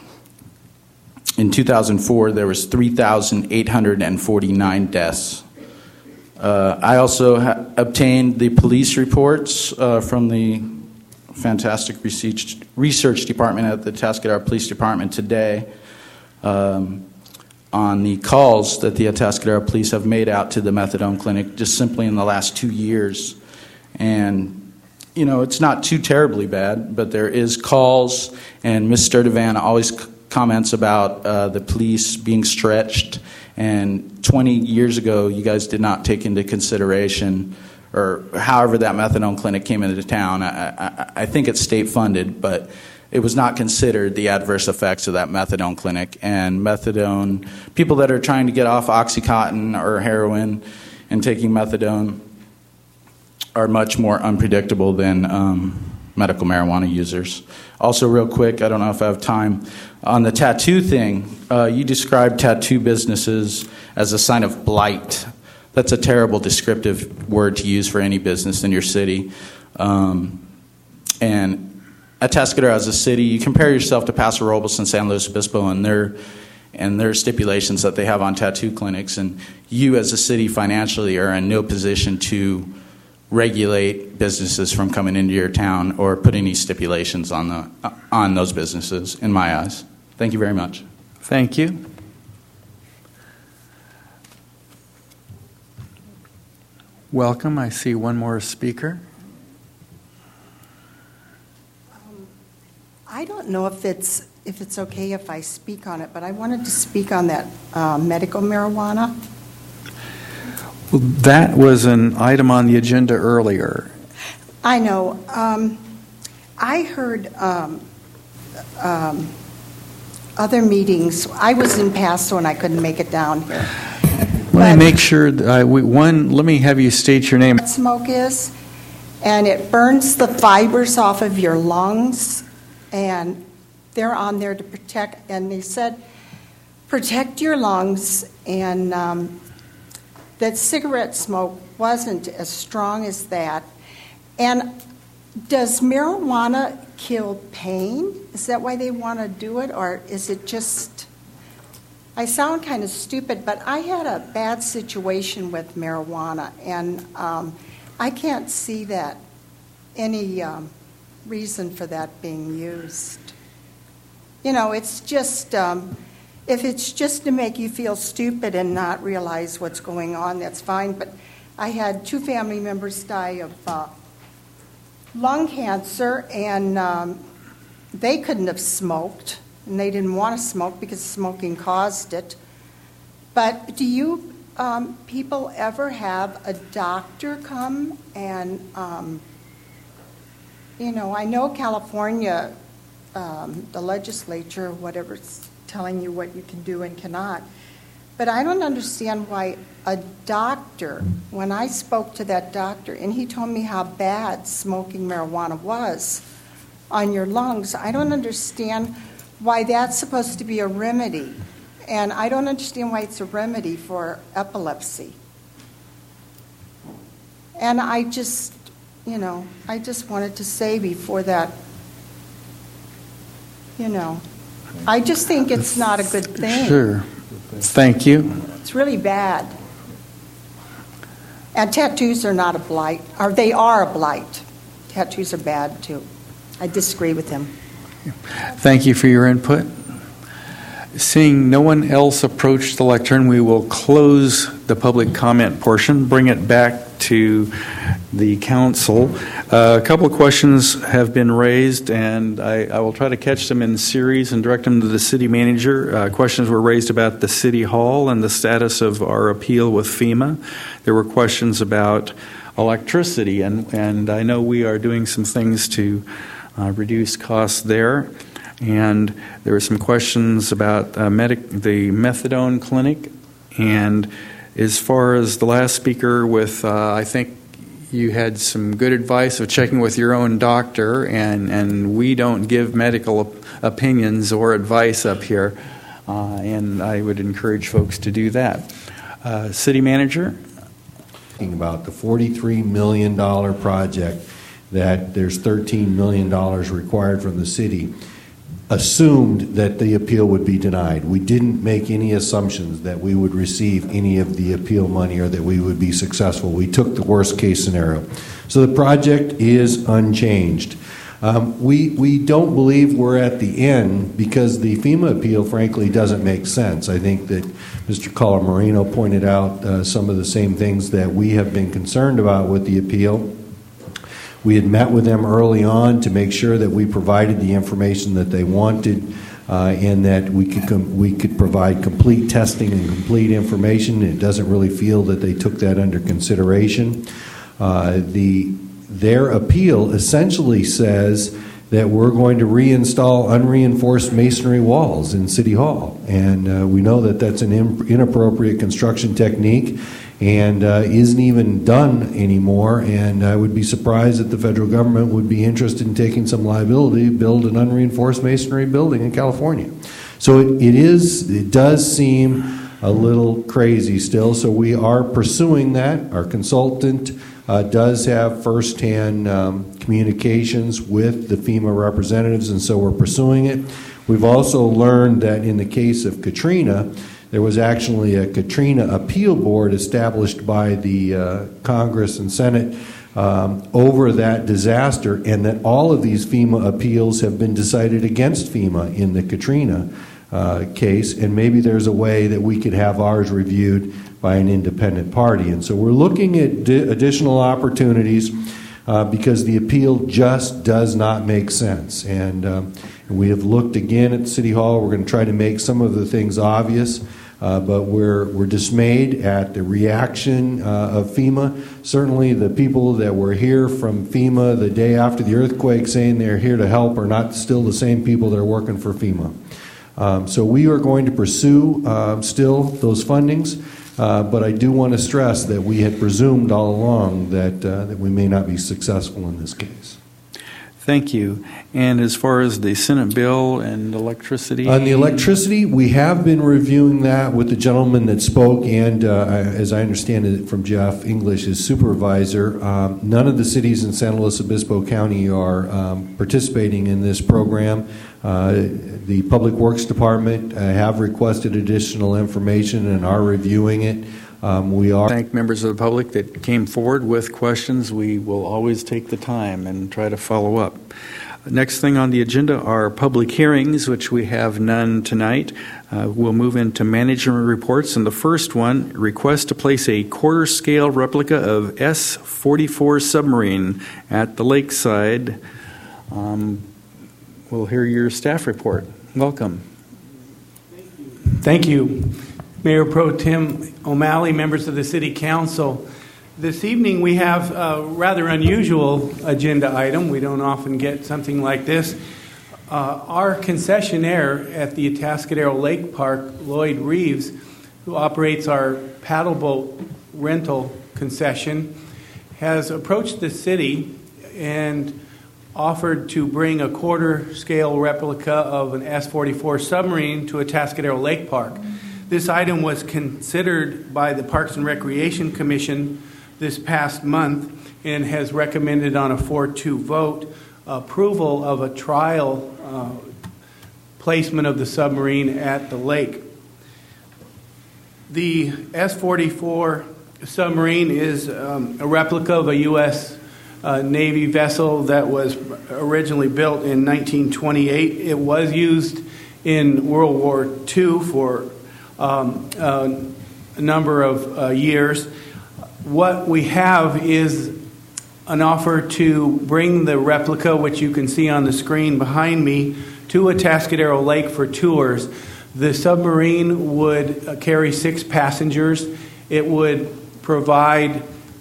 In two thousand four, there was three thousand eight hundred forty-nine deaths. Uh, I also ha- obtained the police reports uh, from the fantastic research, research department at the Atascadero Police Department today um, on the calls that the Atascadero Police have made out to the methadone clinic just simply in the last two years. And, you know, it's not too terribly bad, but there is calls, and Miz Sturtevant always c- comments about uh, the police being stretched. And twenty years ago, you guys did not take into consideration, or however that methadone clinic came into town. I, I, I think it's state funded, but it was not considered the adverse effects of that methadone clinic. And methadone, people that are trying to get off Oxycontin or heroin and taking methadone are much more unpredictable than um, medical marijuana users. Also, real quick, I don't know if I have time, on the tattoo thing, uh, you described tattoo businesses as a sign of blight. That's a terrible descriptive word to use for any business in your city. Um, and Atascadero as a city, you compare yourself to Paso Robles and San Luis Obispo and their and their stipulations that they have on tattoo clinics, and you as a city financially are in no position to regulate businesses from coming into your town or put any stipulations on the on those businesses, in my eyes. Thank you very much. Thank you. Welcome. I see one more speaker. Um, I don't know if it's if it's okay if I speak on it, but I wanted to speak on that uh, medical marijuana. Well, that was an item on the agenda earlier. I know. Um, I heard um, um, other meetings. I was in Paso and I couldn't make it down here. Let me make sure, that, uh, we, one, let me have you state your name. Smoke is, and it burns the fibers off of your lungs, and they're on there to protect, and they said, protect your lungs, and um, that cigarette smoke wasn't as strong as that. And does marijuana kill pain? Is that why they want to do it, or is it just... I sound kind of stupid, but I had a bad situation with marijuana, and um, I can't see that any um, reason for that being used. You know, it's just, um, if it's just to make you feel stupid and not realize what's going on, that's fine. But I had two family members die of uh, lung cancer, and um, they couldn't have smoked. And they didn't want to smoke because smoking caused it. But do you um, people ever have a doctor come and, um, you know, I know California, um, the legislature, whatever's telling you what you can do and cannot, but I don't understand why a doctor, when I spoke to that doctor, and he told me how bad smoking marijuana was on your lungs, I don't understand why that's supposed to be a remedy. And I don't understand why it's a remedy for epilepsy. And I just, you know, I just wanted to say before that, you know, I just think it's not a good thing. Sure. Thank you. It's really bad. And tattoos are not a blight, or they are a blight. Tattoos are bad too. I disagree with him. Thank you for your input. Seeing no one else approach the lectern, we will close the public comment portion, bring it back to the council. Uh, a couple of questions have been raised, and I, I will try to catch them in series and direct them to the city manager. Uh, questions were raised about the city hall and the status of our appeal with FEMA. There were questions about electricity, and, and I know we are doing some things to uh, reduce costs there. And there were some questions about uh, medic, the methadone clinic. And as far as the last speaker with, uh, I think you had some good advice of checking with your own doctor, and, and we don't give medical op- opinions or advice up here. Uh, and I would encourage folks to do that. Uh, City Manager? About the forty-three million dollars project that there's thirteen million dollars required from the city, assumed that the appeal would be denied. We didn't make any assumptions that we would receive any of the appeal money or that we would be successful. We took the worst case scenario. So the project is unchanged. Um, we, we don't believe we're at the end because the FEMA appeal, frankly, doesn't make sense. I think that Mister Colamarino pointed out uh, some of the same things that we have been concerned about with the appeal. We had met with them early on to make sure that we provided the information that they wanted uh, and that we could com- we could provide complete testing and complete information. It doesn't really feel that they took that under consideration. Uh, the their appeal essentially says that we're going to reinstall unreinforced masonry walls in City Hall, and uh, we know that that's an imp- inappropriate construction technique and uh, isn't even done anymore, and I would be surprised that the federal government would be interested in taking some liability to build an unreinforced masonry building in California. So it, it is, it does seem a little crazy still, so we are pursuing that. Our consultant uh, does have firsthand um, communications with the FEMA representatives, and so we're pursuing it. We've also learned that in the case of Katrina, there was actually a Katrina appeal board established by the uh, Congress and Senate um, over that disaster, and that all of these FEMA appeals have been decided against FEMA in the Katrina uh, case, and maybe there's a way that we could have ours reviewed by an independent party. And so we're looking at di- additional opportunities uh, because the appeal just does not make sense. And um, we have looked again at City Hall. We're going to try to make some of the things obvious. Uh, but we're we're dismayed at the reaction uh, of FEMA. Certainly the people that were here from FEMA the day after the earthquake saying they're here to help are not still the same people that are working for FEMA. Um, so we are going to pursue uh, still those fundings, uh, but I do want to stress that we had presumed all along that, uh, that we may not be successful in this case. Thank you. And as far as the Senate bill and electricity? On the electricity, we have been reviewing that with the gentleman that spoke, and uh, as I understand it from Jeff English, his supervisor. Um, none of the cities in San Luis Obispo County are um, participating in this program. Uh, the Public Works Department uh, have requested additional information and are reviewing it. Um, we are. Thank members of the public that came forward with questions. We will always take the time and try to follow up. Next thing on the agenda are public hearings, which we have none tonight. Uh, we'll move into management reports, and the first one, request to place a quarter-scale replica of S forty-four submarine at the lakeside. Um, we'll hear your staff report. Welcome. Thank you. Mayor Pro Tem O'Malley, members of the City Council. This evening we have a rather unusual agenda item. We don't often get something like this. Uh, our concessionaire at the Atascadero Lake Park, Lloyd Reeves, who operates our paddle boat rental concession, has approached the city and offered to bring a quarter-scale replica of an S forty-four submarine to Atascadero Lake Park. This item was considered by the Parks and Recreation Commission this past month, and has recommended on a four two vote approval of a trial uh, placement of the submarine at the lake. The S forty-four submarine is um, a replica of a U S uh, Navy vessel that was originally built in nineteen twenty-eight. It was used in World War Two for um, uh, a number of uh, years. What we have is an offer to bring the replica, which you can see on the screen behind me, to Atascadero Lake for tours. The submarine would uh, carry six passengers. It would provide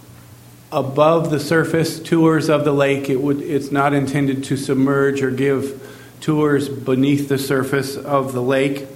above the surface tours of the lake. It would, it's not intended to submerge or give tours beneath the surface of the lake.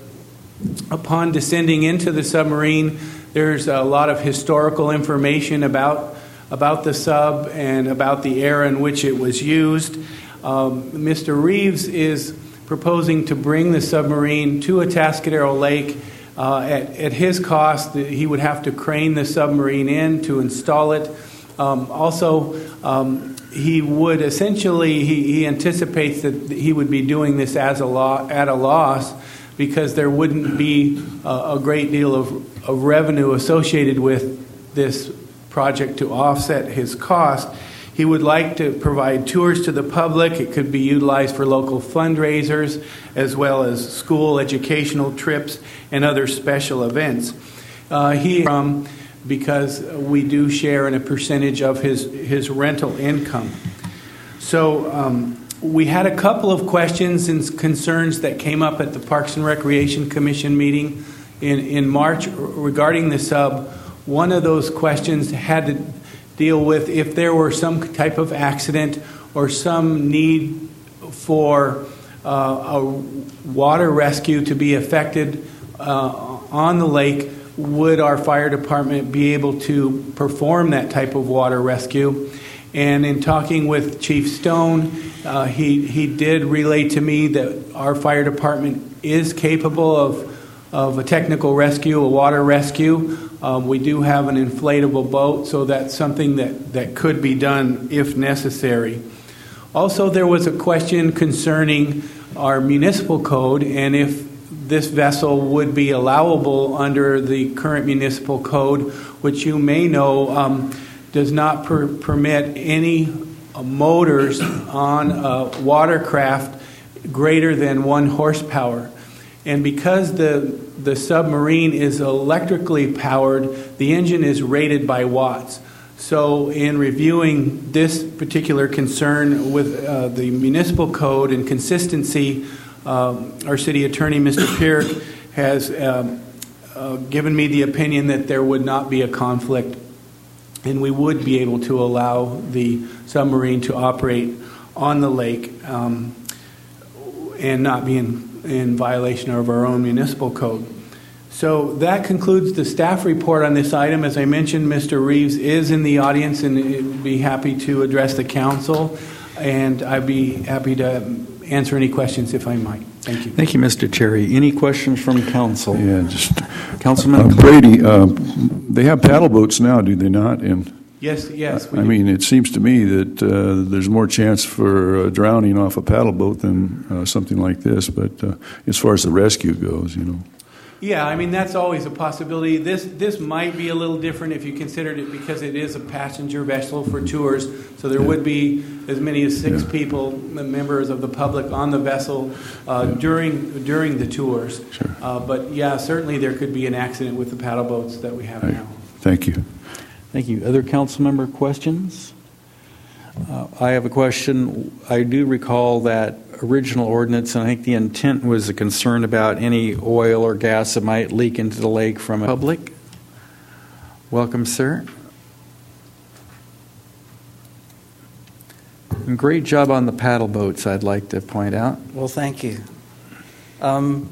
Upon descending into the submarine, there's a lot of historical information about, about the sub and about the era in which it was used. Um, Mister Reeves is proposing to bring the submarine to Atascadero Lake. Uh, at, at his cost, he would have to crane the submarine in to install it. Um, also, um, he would essentially, he, he anticipates that he would be doing this as a law, at a loss, because there wouldn't be a, a great deal of, of revenue associated with this project to offset his cost. He would like to provide tours to the public. It could be utilized for local fundraisers as well as school educational trips and other special events. Uh, he, um, because we do share in a percentage of his, his rental income. So um, we had a couple of questions and concerns that came up at the Parks and Recreation Commission meeting in, in March regarding the sub. One of those questions had to deal with if there were some type of accident or some need for uh, a water rescue to be effected uh, on the lake, would our fire department be able to perform that type of water rescue? And in talking with Chief Stone, uh, he, he did relay to me that our fire department is capable of of a technical rescue, a water rescue. Um, we do have an inflatable boat, so that's something that, that could be done if necessary. Also, there was a question concerning our municipal code and if this vessel would be allowable under the current municipal code, which you may know um, does not per- permit any uh, motors on a watercraft greater than one horsepower. And because the the submarine is electrically powered, the engine is rated by watts. So in reviewing this particular concern with uh, the municipal code and consistency, um, our city attorney, Mister Pierre, has um, uh, given me the opinion that there would not be a conflict and we would be able to allow the submarine to operate on the lake um, and not be in in violation of our own municipal code. So that concludes the staff report on this item. As I mentioned, Mister Reeves is in the audience and would be happy to address the council, and I'd be happy to answer any questions if I might. Thank you. Thank you, Mister Cherry. Any questions from council? Yeah, just Councilman uh, Brady. Uh, they have paddle boats now, do they not? And yes, yes. We I do. mean, it seems to me that uh, there's more chance for uh, drowning off a paddle boat than uh, something like this. But uh, as far as the rescue goes, you know. Yeah, I mean, that's always a possibility. This this might be a little different if you considered it because it is a passenger vessel for tours. So there yeah. would be as many as six yeah. people, members of the public, on the vessel uh, yeah. during during the tours. Sure. Uh, but yeah, certainly there could be an accident with the paddle boats that we have right. now. Thank you. Thank you. Other council member questions? Uh, I have a question. I do recall that original ordinance, and I think the intent was a concern about any oil or gas that might leak into the lake from the public. Welcome, sir. And great job on the paddle boats, I'd like to point out. Well, thank you. Um,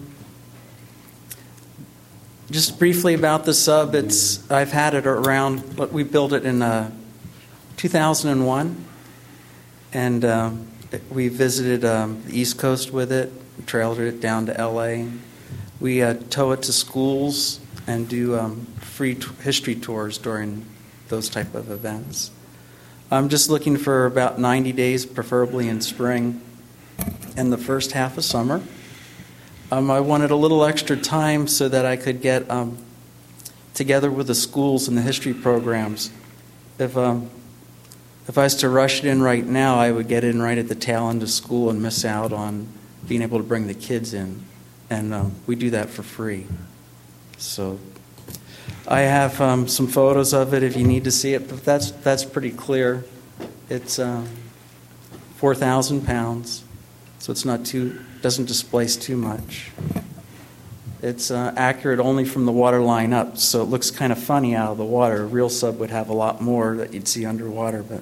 just briefly about the sub, it's I've had it around, we built it in uh, two thousand one, and uh, we visited um, the East Coast with it, trailed it down to L A. We uh, tow it to schools and do um, free t- history tours during those type of events. I'm just looking for about ninety days, preferably in spring and the first half of summer. Um, I wanted a little extra time so that I could get um, together with the schools and the history programs. If um, if I was to rush it in right now, I would get in right at the tail end of school and miss out on being able to bring the kids in. And um, we do that for free. So I have um, some photos of it if you need to see it, but that's that's pretty clear. It's um, four thousand pounds, so it's not too doesn't displace too much. It's uh, accurate only from the water line up, so it looks kind of funny out of the water. A real sub would have a lot more that you'd see underwater, but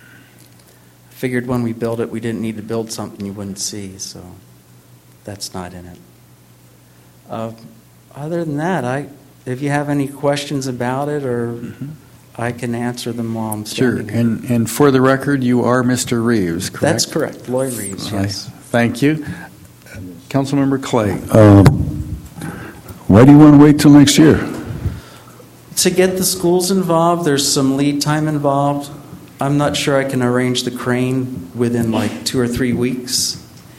I figured when we built it, we didn't need to build something you wouldn't see, so that's not in it. Uh, other than that, I if you have any questions about it, or mm-hmm. I can answer them while I'm Sure, standing here. and, and for the record, you are Mister Reeves, correct? That's correct, Lloyd Reeves, yes. Thank you. Councilmember Clay. Um, why do you want to wait till next year? To get the schools involved, there's some lead time involved. I'm not sure I can arrange the crane within like two or three weeks.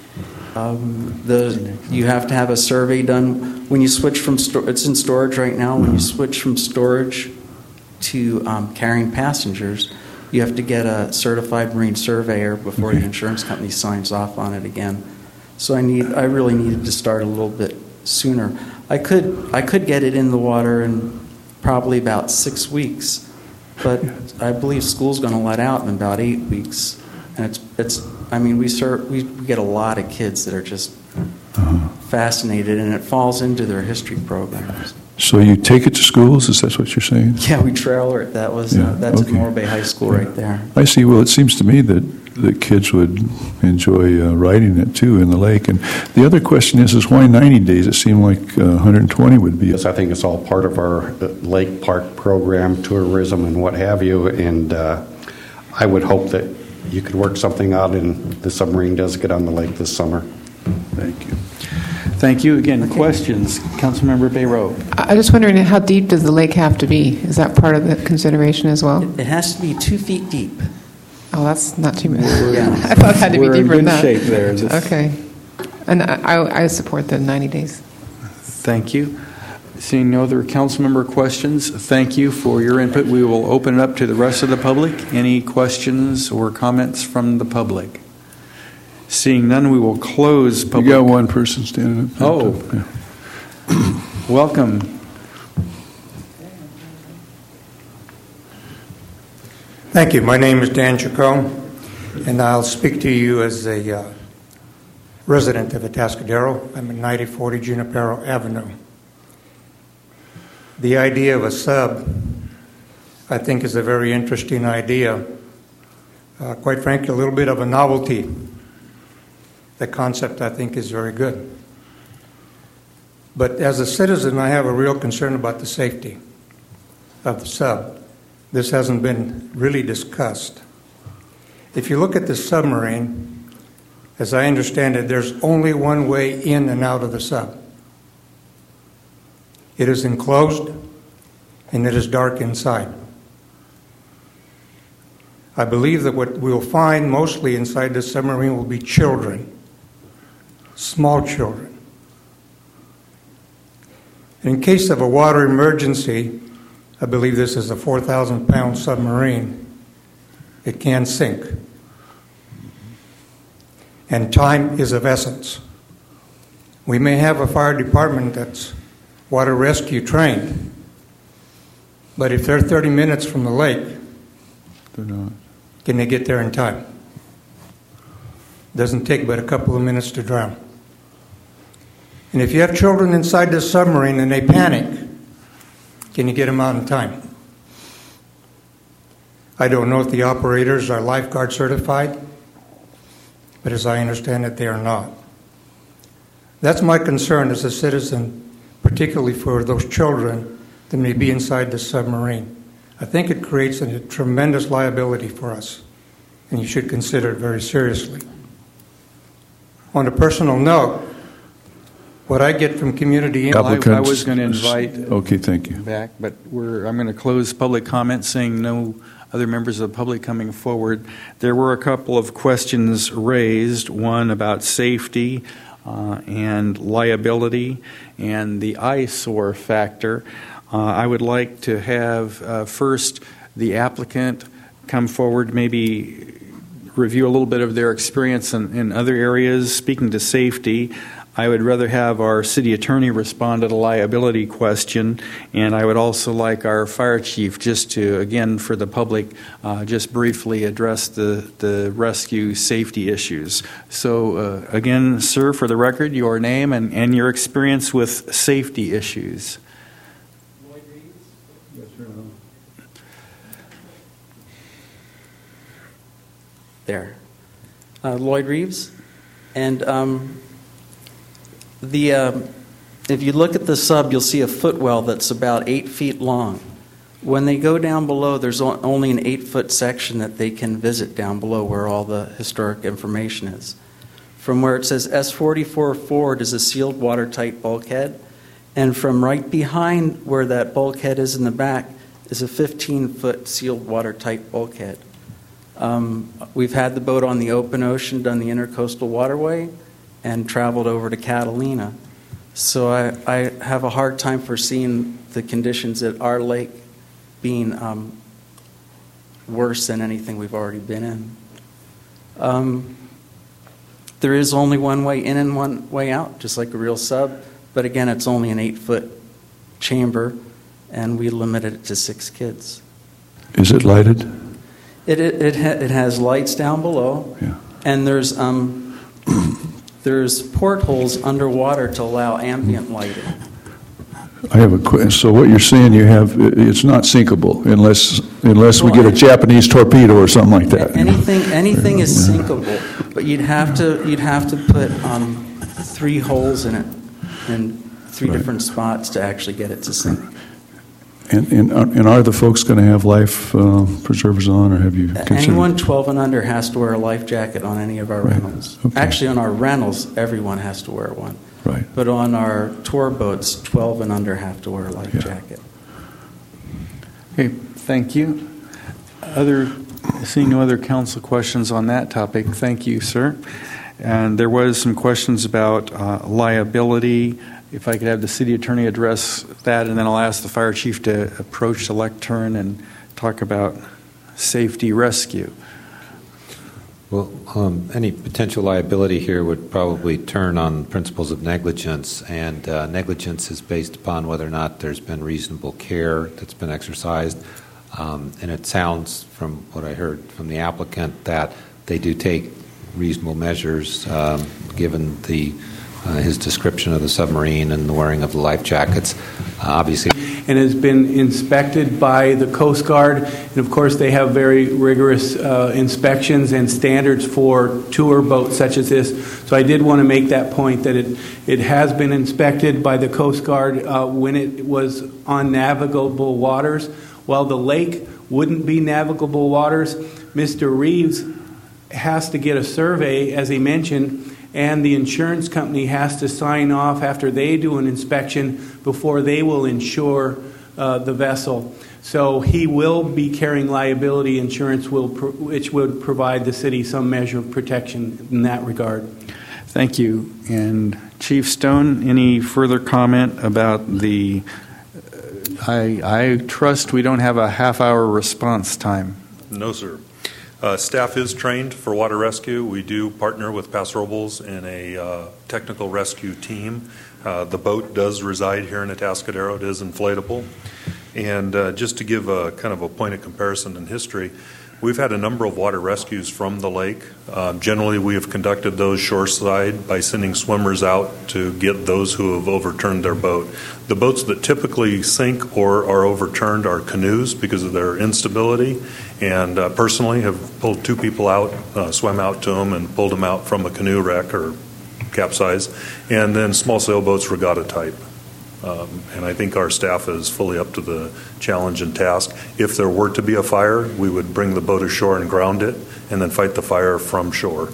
Um, the you have to have a survey done when you switch from sto- it's in storage right now. When you switch from storage to um, carrying passengers, you have to get a certified marine surveyor before the insurance company signs off on it again. So I need I really needed to start a little bit sooner. I could I could get it in the water in probably about six weeks, but I believe school's going to let out in about eight weeks, and it's it's. I mean, we serve, we get a lot of kids that are just uh-huh. fascinated, and it falls into their history programs. So you take it to schools? Is that what you're saying? Yeah, we trailer it. That was yeah, uh, that's okay. at Morro Bay High School right there. I see. Well, it seems to me that the kids would enjoy uh, riding it too in the lake. And the other question is, is why ninety days? It seemed like uh, one hundred twenty would be. Yes, I think it's all part of our lake park program, tourism, and what have you. And uh, I would hope that you could work something out and the submarine does get on the lake this summer. Thank you. Thank you. Again, okay. Questions? Councilmember Bayroe. I'm just wondering, how deep does the lake have to be? Is that part of the consideration as well? It, it has to be two feet deep. Oh, that's not too bad. Yeah. I thought it had to We're be deeper in good than that. shape there. This... Okay. And I, I support the ninety days. Thank you. Seeing no other council member questions, thank you for your input. We will open it up to the rest of the public. Any questions or comments from the public? Seeing none, we will close public. You got one person standing up. Oh. Yeah. Welcome. Thank you. My name is Dan Chacon, and I'll speak to you as a uh, resident of Atascadero. I'm at ninety forty Junipero Avenue. The idea of a sub, I think, is a very interesting idea. Uh, quite frankly, a little bit of a novelty. The concept, I think, is very good. But as a citizen, I have a real concern about the safety of the sub. This hasn't been really discussed. If you look at the submarine, as I understand it, there's only one way in and out of the sub. It is enclosed, and it is dark inside. I believe that what we'll find mostly inside the submarine will be children, small children. In case of a water emergency, I believe this is a four thousand pound submarine. It can sink. And time is of essence. We may have a fire department that's water rescue trained, but if they're thirty minutes from the lake, they're not. Can they get there in time? Doesn't take but a couple of minutes to drown. And if you have children inside the submarine and they panic, can you get them out in time? I don't know if the operators are lifeguard certified, but as I understand it, they are not. That's my concern as a citizen, particularly for those children that may be inside the submarine. I think it creates a tremendous liability for us, and you should consider it very seriously. On a personal note, what I get from community input, I, I was going to invite okay, thank you. back, but we're I'm going to close public comment, saying no other members of the public coming forward. There were a couple of questions raised, one about safety uh, and liability and the eyesore factor. Uh, I would like to have uh, first the applicant come forward, maybe review a little bit of their experience in, in other areas. Speaking to safety, I would rather have our city attorney respond to the liability question, and I would also like our fire chief just to, again, for the public, uh, just briefly address the, the rescue safety issues. So, uh, again, sir, for the record, your name and, and your experience with safety issues. There. Uh, Lloyd Reeves. And um, the uh, if you look at the sub, you'll see a footwell that's about eight feet long. When they go down below, there's only an eight-foot section that they can visit down below where all the historic information is. From where it says S forty-four forward is a sealed watertight bulkhead, and from right behind where that bulkhead is in the back is a fifteen-foot sealed watertight bulkhead. Um, we've had the boat on the open ocean, done the intercoastal waterway, and traveled over to Catalina. So I, I have a hard time foreseeing the conditions at our lake being um, worse than anything we've already been in. Um, there is only one way in and one way out, just like a real sub, but again, it's only an eight-foot chamber, and we limited it to six kids. Is it lighted? It it it, ha- it has lights down below, yeah. And there's um there's portholes underwater to allow ambient lighting. I have a question. So what you're saying, you have it's not sinkable unless unless we get a Japanese torpedo or something like that. Anything anything is sinkable, but you'd have to you'd have to put um, three holes in it in three Right. different spots to actually get it to sink. And, and, and are the folks going to have life uh, preservers on, or have you considered? Anyone twelve and under has to wear a life jacket on any of our Right. rentals. Okay. Actually, on our rentals, everyone has to wear one. Right. But on our tour boats, twelve and under have to wear a life Yeah. jacket. Okay, thank you. Other, seeing no other council questions on that topic, thank you, sir. And there was some questions about uh, liability. If I could have the city attorney address that, and then I'll ask the fire chief to approach the lectern and talk about safety rescue. Well, um, any potential liability here would probably turn on principles of negligence, and uh, negligence is based upon whether or not there's been reasonable care that's been exercised. Um, and it sounds, from what I heard from the applicant, that they do take reasonable measures, um, given the uh, his description of the submarine and the wearing of the life jackets. Uh, obviously. And has been inspected by the Coast Guard. And of course, they have very rigorous uh, inspections and standards for tour boats such as this. So I did want to make that point that it, it has been inspected by the Coast Guard uh, when it was on navigable waters. While the lake wouldn't be navigable waters, Mister Reeves has to get a survey, as he mentioned, and the insurance company has to sign off after they do an inspection before they will insure uh, the vessel. So he will be carrying liability insurance, will pro- which would provide the city some measure of protection in that regard. Thank you. And Chief Stone, any further comment about the, uh, I, I trust we don't have a half-hour response time. No, sir. Uh, staff is trained for water rescue. We do partner with Paso Robles in a uh, technical rescue team. Uh, the boat does reside here in Atascadero. It is inflatable. And uh, just to give a kind of a point of comparison in history, we've had a number of water rescues from the lake. Uh, generally, we have conducted those shoreside by sending swimmers out to get those who have overturned their boat. The boats that typically sink or are overturned are canoes because of their instability, and uh, personally have pulled two people out, uh, swam out to them and pulled them out from a canoe wreck or capsize, and then small sailboats, regatta type. Um, and I think our staff is fully up to the challenge and task. If there were to be a fire, we would bring the boat ashore and ground it, and then fight the fire from shore.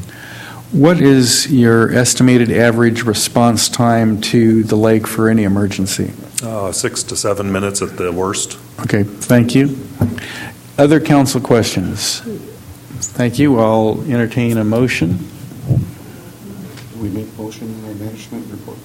What is your estimated average response time to the lake for any emergency? Uh, six to seven minutes at the worst. Okay, thank you. Other council questions? Thank you. I'll entertain a motion. Do we make motion in our management report?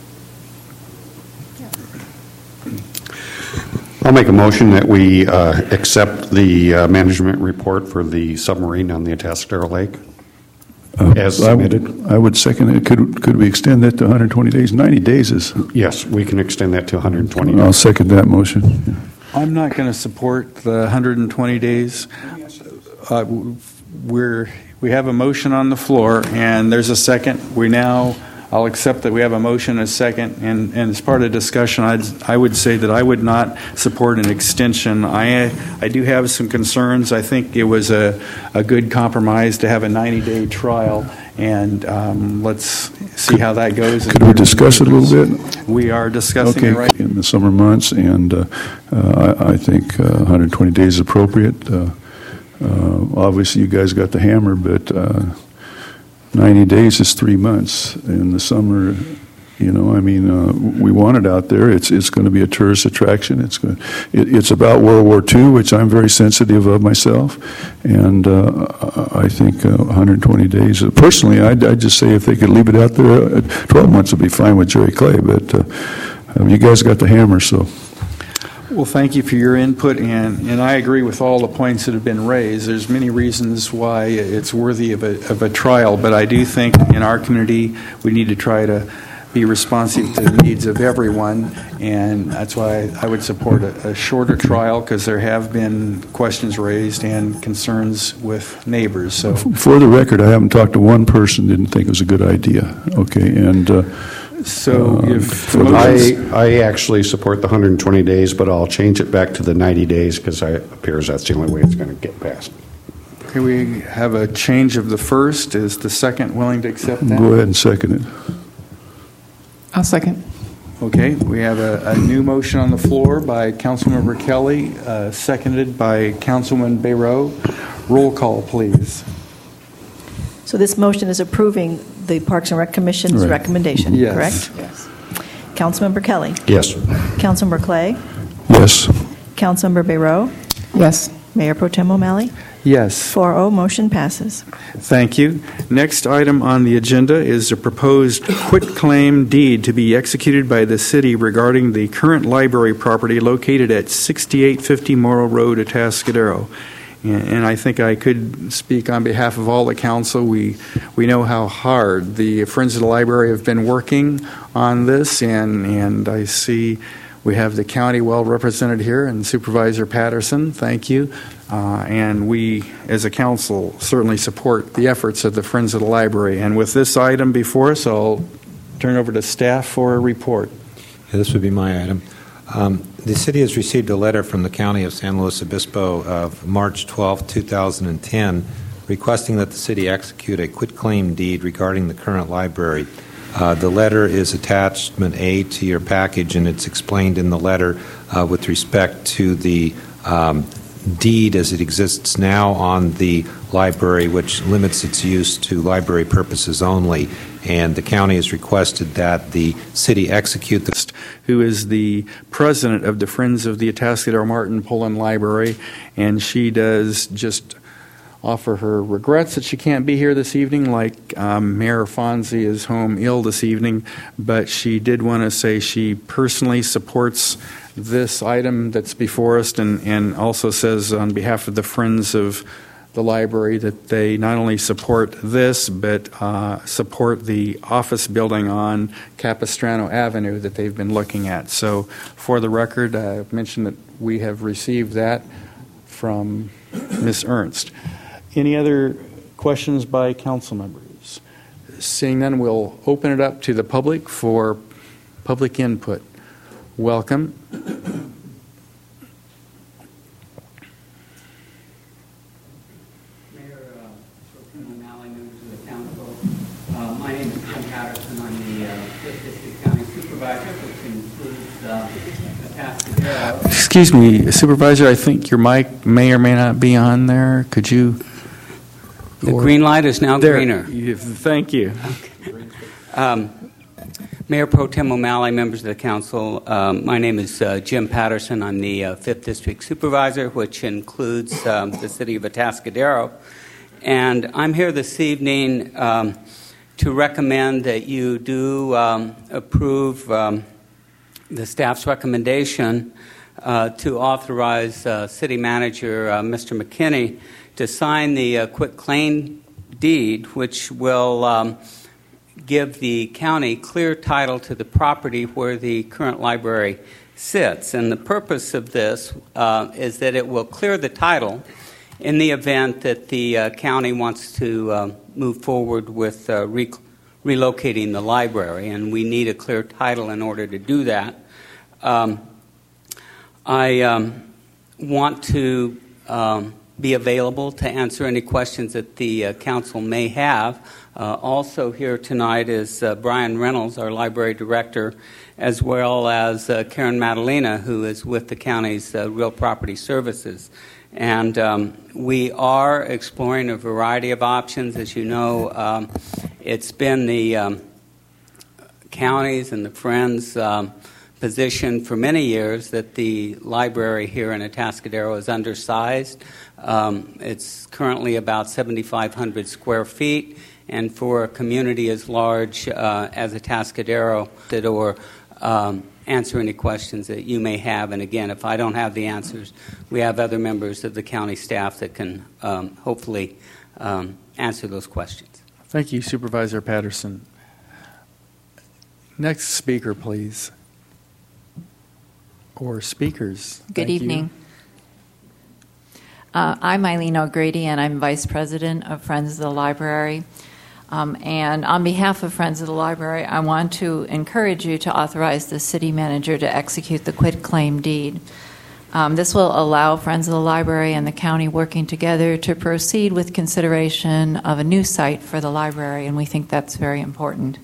I'll make a motion that we uh, accept the uh, management report for the submarine on the Atascadero Lake Uh, as I would- submitted. I would second it. Could, could we extend that to one hundred twenty days? ninety days is... Yes, we can extend that to one hundred twenty days. I'll second that motion. I'm not going to support the one hundred twenty days. Uh, we're, we have a motion on the floor, and there's a second. We now, I'll accept that we have a motion and a second, and, and as part of the discussion, I'd, I would say that I would not support an extension. I, I do have some concerns. I think it was a, a good compromise to have a ninety-day trial, and um, let's see how that goes. Could we discuss it a little bit? We are discussing Okay, it right in the summer months, and uh, uh, I, I think uh, one hundred twenty days is appropriate. Uh, uh, obviously, you guys got the hammer, but uh, ninety days is three months. In the summer, you know, I mean, uh, we want it out there. It's it's going to be a tourist attraction. It's going, it, it's about World War Two, which I'm very sensitive of myself, and uh, I think uh, one hundred twenty days. Personally, I'd, I'd just say if they could leave it out there, uh, twelve months would be fine with Jerry Clay. But uh, uh, you guys got the hammer, so. Well, thank you for your input, and, and I agree with all the points that have been raised. There's many reasons why it's worthy of a, of a trial, but I do think in our community we need to try to be responsive to the needs of everyone, and that's why I would support a, a shorter trial, because there have been questions raised and concerns with neighbors. So, For the record, I haven't talked to one person who didn't think it was a good idea. Okay, and uh, so uh, if for the- I, I actually support the one hundred twenty days, but I'll change it back to the ninety days because it appears that's the only way it's going to get passed. Okay, we have a change of the first. Is the second willing to accept that? Go ahead and second it. I'll second. Okay, we have a, a new motion on the floor by Councilmember Kelly, uh, seconded by Councilman Bayroux. Roll call, please. So this motion is approving the Parks and Rec Commission's Right. recommendation, Yes. correct? Yes. Councilmember Kelly? Yes. Councilmember Clay? Yes. Councilmember Bayroux? Yes. Mayor Pro Tem O'Malley? Yes. four oh, motion passes. Thank you. Next item on the agenda is the proposed quitclaim deed to be executed by the city regarding the current library property located at sixty-eight fifty Morrow Road, Atascadero. And and I think I could speak on behalf of all the council. We we know how hard the Friends of the Library have been working on this, and, and I see we have the county well represented here, and Supervisor Patterson, thank you. Uh, and we, as a council, certainly support the efforts of the Friends of the Library. And with this item before us, I'll turn over to staff for a report. Yeah, this would be my item. Um, the city has received a letter from the County of San Luis Obispo of March twelfth, two thousand ten, requesting that the city execute a quitclaim deed regarding the current library. Uh, the letter is attachment A to your package, and it's explained in the letter uh, with respect to the um, deed as it exists now on the library, which limits its use to library purposes only. And the county has requested that the city execute the... Who is the president of the Friends of the Atascadero Martin Pullen Library, and she does just offer her regrets that she can't be here this evening, like um, Mayor Fonzie is home ill this evening, but she did want to say she personally supports this item that's before us, and, and also says on behalf of the Friends of the Library that they not only support this, but uh, support the office building on Capistrano Avenue that they've been looking at. So for the record, I've mentioned that we have received that from Miz Ernst. Any other questions by council members? Seeing none, we'll open it up to the public for public input. Welcome. Mayor, uh, Pro Tem O'Malley, members of the council. Uh, my name is Jim Patterson. I'm the uh, fifth District County Supervisor, which includes uh, Atascadero. Excuse me, Supervisor, I think your mic may or may not be on there. Could you? The green light is now There. greener. You- Thank you. Um, Mayor Pro Tem O'Malley, members of the council, um, my name is uh, Jim Patterson. I'm the uh, fifth District Supervisor, which includes um, the city of Atascadero. And I'm here this evening um, to recommend that you do um, approve um, the staff's recommendation uh, to authorize uh, City Manager uh, Mister McKinney to sign the uh, quitclaim deed, which will um, give the county clear title to the property where the current library sits. And the purpose of this uh, is that it will clear the title in the event that the uh, county wants to uh, move forward with uh, re- relocating the library, and we need a clear title in order to do that. Um, I um, want to um, be available to answer any questions that the uh, council may have. Uh, also here tonight is uh, Brian Reynolds, our library director, as well as uh, Karen Madalena, who is with the county's uh, Real Property Services. And um, we are exploring a variety of options. As you know, um, it's been the um, county's and the Friends' um, position for many years that the library here in Atascadero is undersized. Um, it's currently about seventy-five hundred square feet, and for a community as large uh, as Atascadero, or um, answer any questions that you may have. And again, if I don't have the answers, we have other members of the county staff that can um, hopefully um, answer those questions. Thank you, Supervisor Patterson. Next speaker, please. Or speakers. Good Thank evening. Uh, I'm Eileen O'Grady, and I'm Vice President of Friends of the Library. Um, and on behalf of Friends of the Library, I want to encourage you to authorize the city manager to execute the quitclaim deed. Um, this will allow Friends of the Library and the county working together to proceed with consideration of a new site for the library, and we think that's very important.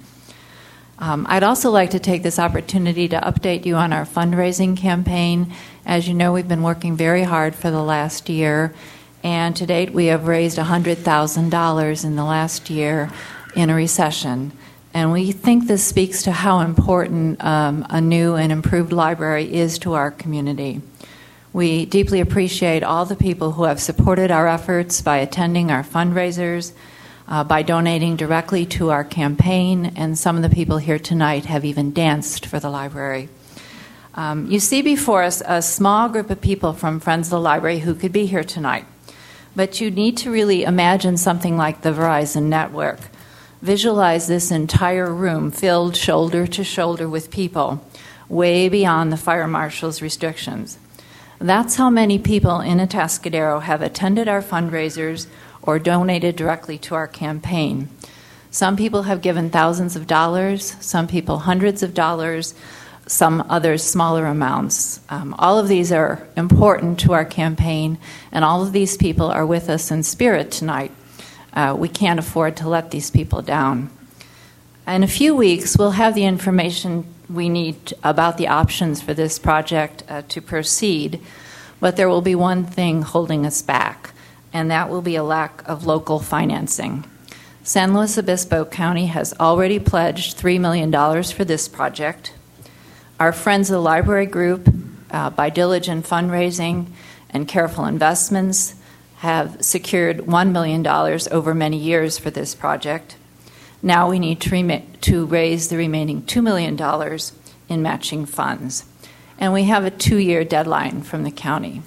Um, I'd also like to take this opportunity to update you on our fundraising campaign. As you know, we've been working very hard for the last year, and to date we have raised one hundred thousand dollars in the last year in a recession. And we think this speaks to how important um, a new and improved library is to our community. We deeply appreciate all the people who have supported our efforts by attending our fundraisers, uh, by donating directly to our campaign, and some of the people here tonight have even danced for the library. Um, you see before us a small group of people from Friends of the Library who could be here tonight. But you need to really imagine something like the Verizon network. Visualize this entire room filled shoulder to shoulder with people, way beyond the fire marshal's restrictions. That's how many people in Atascadero have attended our fundraisers or donated directly to our campaign. Some people have given thousands of dollars, some people hundreds of dollars, some others smaller amounts. Um, all of these are important to our campaign, and all of these people are with us in spirit tonight. Uh, we can't afford to let these people down. In a few weeks, we'll have the information we need about the options for this project uh, to proceed, but there will be one thing holding us back, and that will be a lack of local financing. San Luis Obispo County has already pledged three million dollars for this project. Our Friends of the Library group, uh, by diligent fundraising and careful investments, have secured one million dollars over many years for this project. Now we need to, rem- to raise the remaining two million dollars in matching funds. And we have a two-year deadline from the county.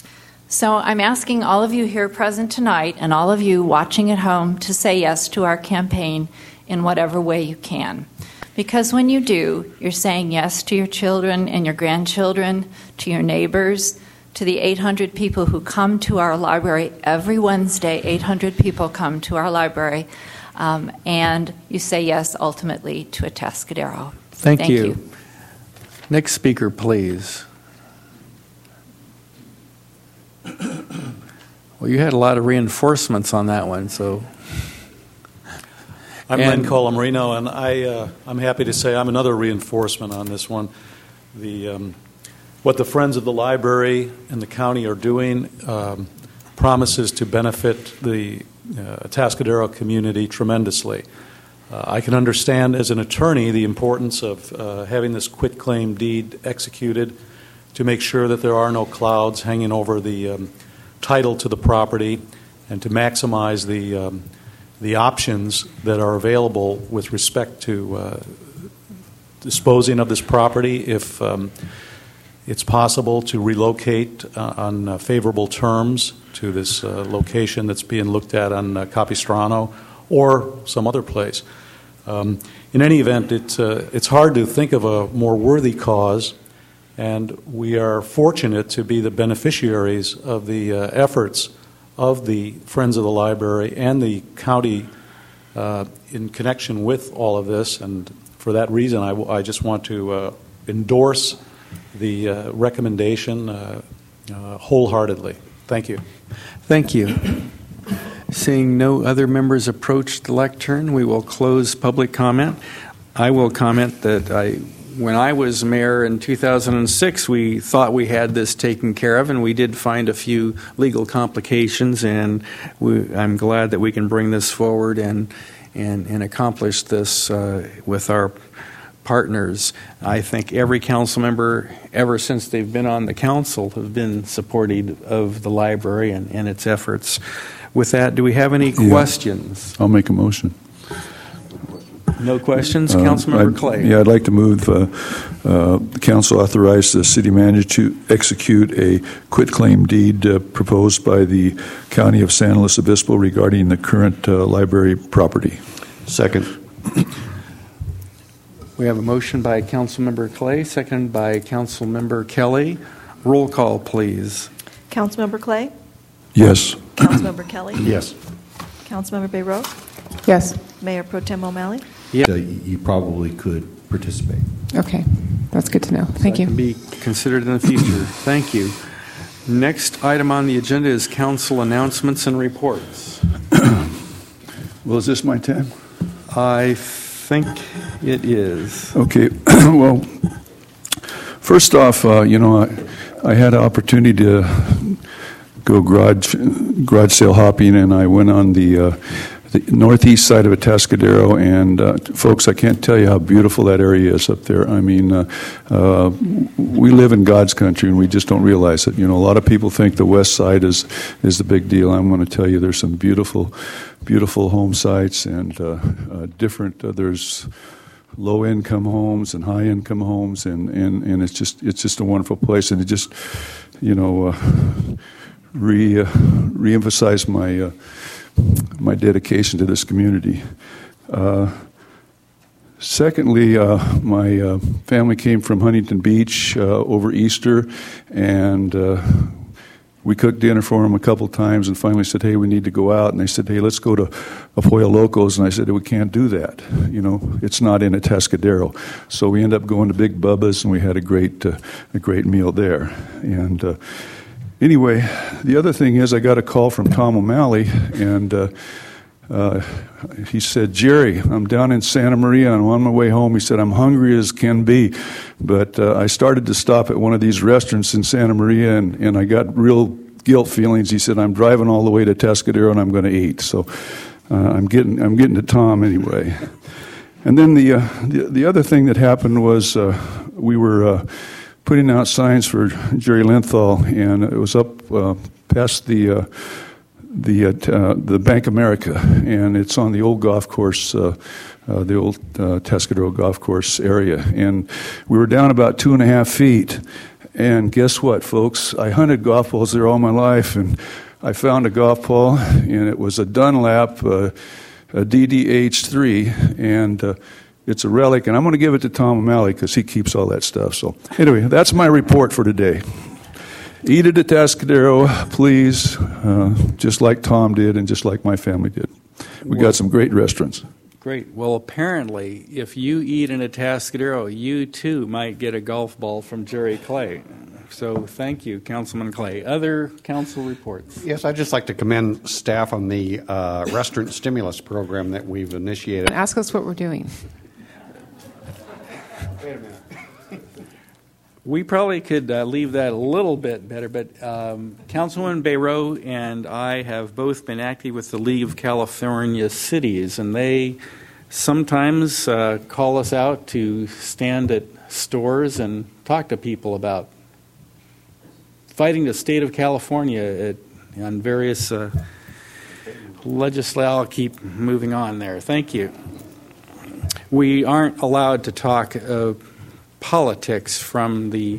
So I'm asking all of you here present tonight and all of you watching at home to say yes to our campaign in whatever way you can. Because when you do, you're saying yes to your children and your grandchildren, to your neighbors, to the eight hundred people who come to our library every Wednesday. eight hundred people come to our library. Um, and you say yes, ultimately, to Atascadero. Thank, Thank you. you. Next speaker, please. Well, you had a lot of reinforcements on that one, so. I'm And- Len Colamarino, and I, uh, I'm happy to say I'm another reinforcement on this one. The, um, what the Friends of the Library and the county are doing um, promises to benefit the uh, Atascadero community tremendously. Uh, I can understand as an attorney the importance of uh, having this quitclaim deed executed to make sure that there are no clouds hanging over the um, title to the property and to maximize the um, the options that are available with respect to uh, disposing of this property if um, it's possible to relocate uh, on uh, favorable terms to this uh, location that's being looked at on uh, Capistrano or some other place. Um, in any event, it's, uh, it's hard to think of a more worthy cause, and we are fortunate to be the beneficiaries of the uh, efforts of the Friends of the Library and the county uh, in connection with all of this. And for that reason, I, w- I just want to uh, endorse the uh, recommendation uh, uh, wholeheartedly. Thank you. Thank you. Seeing no other members approach the lectern, we will close public comment. I will comment that I, when I was mayor in two thousand six, we thought we had this taken care of, and we did find a few legal complications, and we, I'm glad that we can bring this forward and and, and accomplish this uh, with our partners. I think every council member, ever since they've been on the council, have been supportive of the library and, and its efforts. With that, do we have any Yeah. questions? I'll make a motion. No questions? Uh, Councilmember I'd- Clay. Yeah, I'd like to move uh, uh, the council authorize the city manager to execute a quitclaim deed uh, proposed by the County of San Luis Obispo regarding the current uh, library property. Second. We have a motion by Councilmember Clay, seconded by Councilmember Kelly. Roll call, please. Councilmember Clay? Yes. Councilmember Kelly? Yes. Councilmember Bayroe? Yes. Mayor Pro Tem O'Malley? Yeah. So you probably could participate. Okay, that's good to know. Thank That you. can be considered in the future. Thank you. Next item on the agenda is council announcements and reports. Well, is this my time? I think it is. Okay. Well, first off, uh, you know, I, I had an opportunity to go garage garage sale hopping, and I went on the, uh, the northeast side of Atascadero, and uh, folks, I can't tell you how beautiful that area is up there. I mean, uh, uh, we live in God's country, and we just don't realize it. You know, a lot of people think the west side is is the big deal. I'm going to tell you, there's some beautiful, beautiful home sites, and uh, uh, different. Uh, there's low-income homes and high-income homes, and, and, and it's just it's just a wonderful place, and it just, you know. Uh, Re uh, reemphasize my uh, my dedication to this community. Uh, secondly, uh, my uh, family came from Huntington Beach uh, over Easter, and uh, we cooked dinner for them a couple times, and finally said, "Hey, we need to go out." And they said, "Hey, let's go to Apoyo Locos." And I said, "We can't do that. You know, it's not in Atascadero." So we ended up going to Big Bubba's, and we had a great uh, a great meal there. And uh, Anyway, the other thing is I got a call from Tom O'Malley, and uh, uh, he said, "Jerry, I'm down in Santa Maria, and I'm on my way home." He said, "I'm hungry as can be, but uh, I started to stop at one of these restaurants in Santa Maria, and, and I got real guilt feelings." He said, "I'm driving all the way to Atascadero, and I'm going to eat." So uh, I'm getting I'm getting to Tom anyway. And then the, uh, the, the other thing that happened was uh, we were... Uh, putting out signs for Jerry Linthal, and it was up uh, past the uh, the uh, t- uh, the Bank America, and it's on the old golf course, uh, uh, the old uh, Atascadero golf course area. And we were down about two and a half feet, and guess what, folks? I hunted golf balls there all my life, and I found a golf ball, and it was a Dunlap, uh, a D D H three, and uh, it's a relic, and I'm going to give it to Tom O'Malley because he keeps all that stuff. So anyway, that's my report for today. Eat at Atascadero, please, uh, just like Tom did and just like my family did. We Well, got some great restaurants. Great. Well, apparently, if you eat in Atascadero, you too might get a golf ball from Jerry Clay. So thank you, Councilman Clay. Other council reports? Yes, I'd just like to commend staff on the uh, restaurant stimulus program that we've initiated. Ask us what we're doing. Wait a minute. We probably could uh, leave that a little bit better, but um, Councilwoman Bayroe and I have both been active with the League of California Cities, and they sometimes uh, call us out to stand at stores and talk to people about fighting the state of California at, on various uh, legislation. I'll keep moving on there. Thank you. We aren't allowed to talk uh, politics from the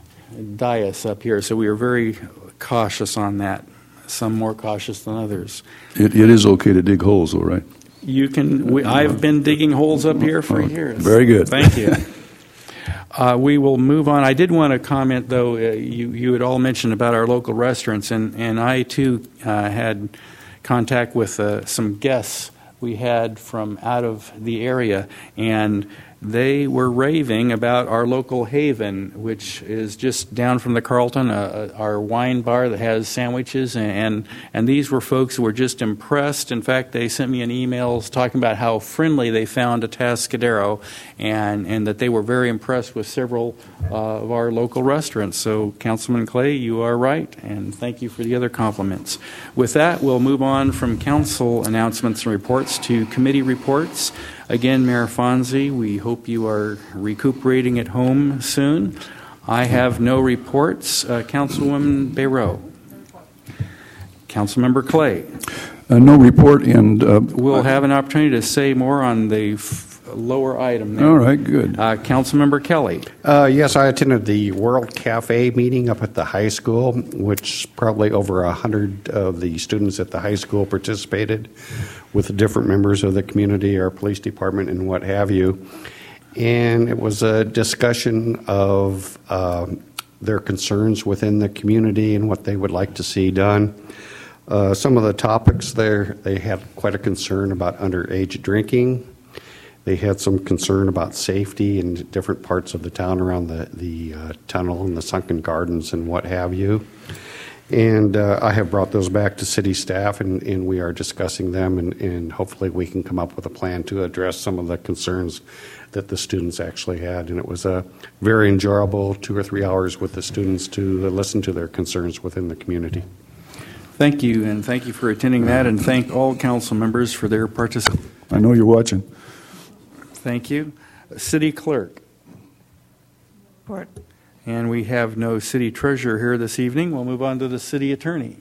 dais up here, so we are very cautious on that, some more cautious than others. It, it is okay to dig holes, though, right? You can. We, I've been digging holes up here for years. Very good. Thank you. Uh, we will move on. I did want to comment, though, uh, you, you had all mentioned about our local restaurants, and, and I, too, uh, had contact with uh, some guests we had from out of the area, and they were raving about our local Haven, which is just down from the Carlton, uh, our wine bar that has sandwiches, and and these were folks who were just impressed. In fact, they sent me an email talking about how friendly they found Atascadero, and, and that they were very impressed with several uh, of our local restaurants. So, Councilman Clay, you are right, and thank you for the other compliments. With that, we'll move on from council announcements and reports to committee reports. Again, Mayor Fonzie, we hope you are recuperating at home soon. I have no reports. Uh, Councilwoman Bayreau. Councilmember Clay. Uh, no report, and uh, we'll have an opportunity to say more on the f- lower item there. All right, good. Uh, Councilmember Kelly. Uh, yes, I attended the World Cafe meeting up at the high school, which probably over a hundred of the students at the high school participated, with different members of the community, our police department, and what have you. And it was a discussion of uh, their concerns within the community and what they would like to see done. Uh, some of the topics there, they had quite a concern about underage drinking. They had some concern about safety in different parts of the town around the, the uh, tunnel and the sunken gardens and what have you. And uh, I have brought those back to city staff, and, and we are discussing them, and, and hopefully we can come up with a plan to address some of the concerns that the students actually had. And it was a very enjoyable two or three hours with the students to listen to their concerns within the community. Thank you, and thank you for attending that, and thank all council members for their participation. I know you're watching. Thank you. City Clerk. Report. And we have no city treasurer here this evening. We'll move on to the city attorney.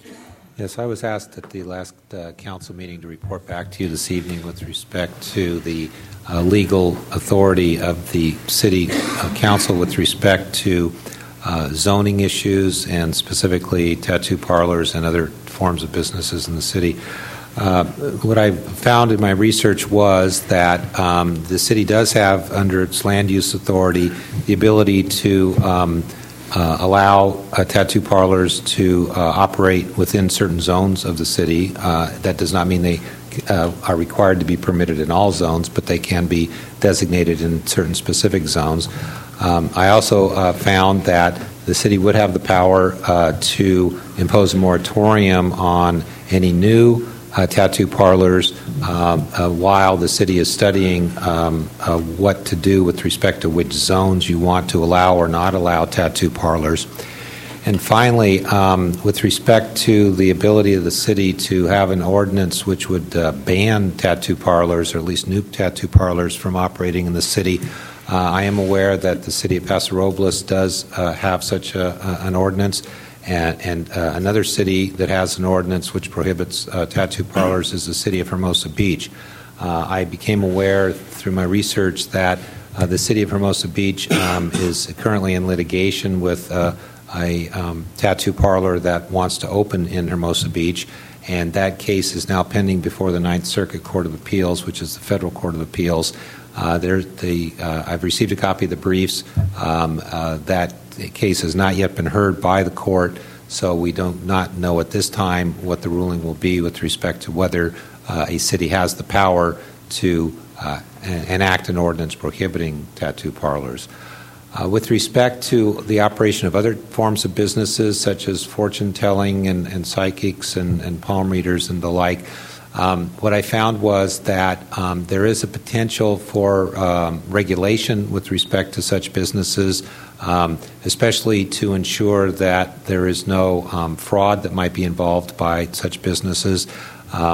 Yes, I was asked at the last uh, council meeting to report back to you this evening with respect to the uh, legal authority of the city uh, council with respect to uh, zoning issues and specifically tattoo parlors and other forms of businesses in the city. Uh, what I found in my research was that um, the city does have, under its land use authority, the ability to um, uh, allow uh, tattoo parlors to uh, operate within certain zones of the city. Uh, that does not mean they uh, are required to be permitted in all zones, but they can be designated in certain specific zones. Um, I also uh, found that the city would have the power uh, to impose a moratorium on any new Uh, tattoo parlors um, uh, while the city is studying um, uh, what to do with respect to which zones you want to allow or not allow tattoo parlors. And finally, um, with respect to the ability of the city to have an ordinance which would uh, ban tattoo parlors, or at least new tattoo parlors, from operating in the city, uh, I am aware that the city of Paso Robles does uh, have such a, a, an ordinance. And, and uh, another city that has an ordinance which prohibits uh, tattoo parlors is the city of Hermosa Beach. Uh, I became aware through my research that uh, the city of Hermosa Beach um, is currently in litigation with uh, a um, tattoo parlor that wants to open in Hermosa Beach, and that case is now pending before the Ninth Circuit Court of Appeals, which is the federal court of appeals. Uh, there, the, uh, I've received a copy of the briefs. Um, uh, that case has not yet been heard by the court, so we do not know at this time what the ruling will be with respect to whether uh, a city has the power to uh, enact an ordinance prohibiting tattoo parlors. Uh, with respect to the operation of other forms of businesses, such as fortune telling and, and psychics and, and palm readers and the like, Um, what I found was that um, there is a potential for um, regulation with respect to such businesses, um, especially to ensure that there is no um, fraud that might be involved by such businesses. Um,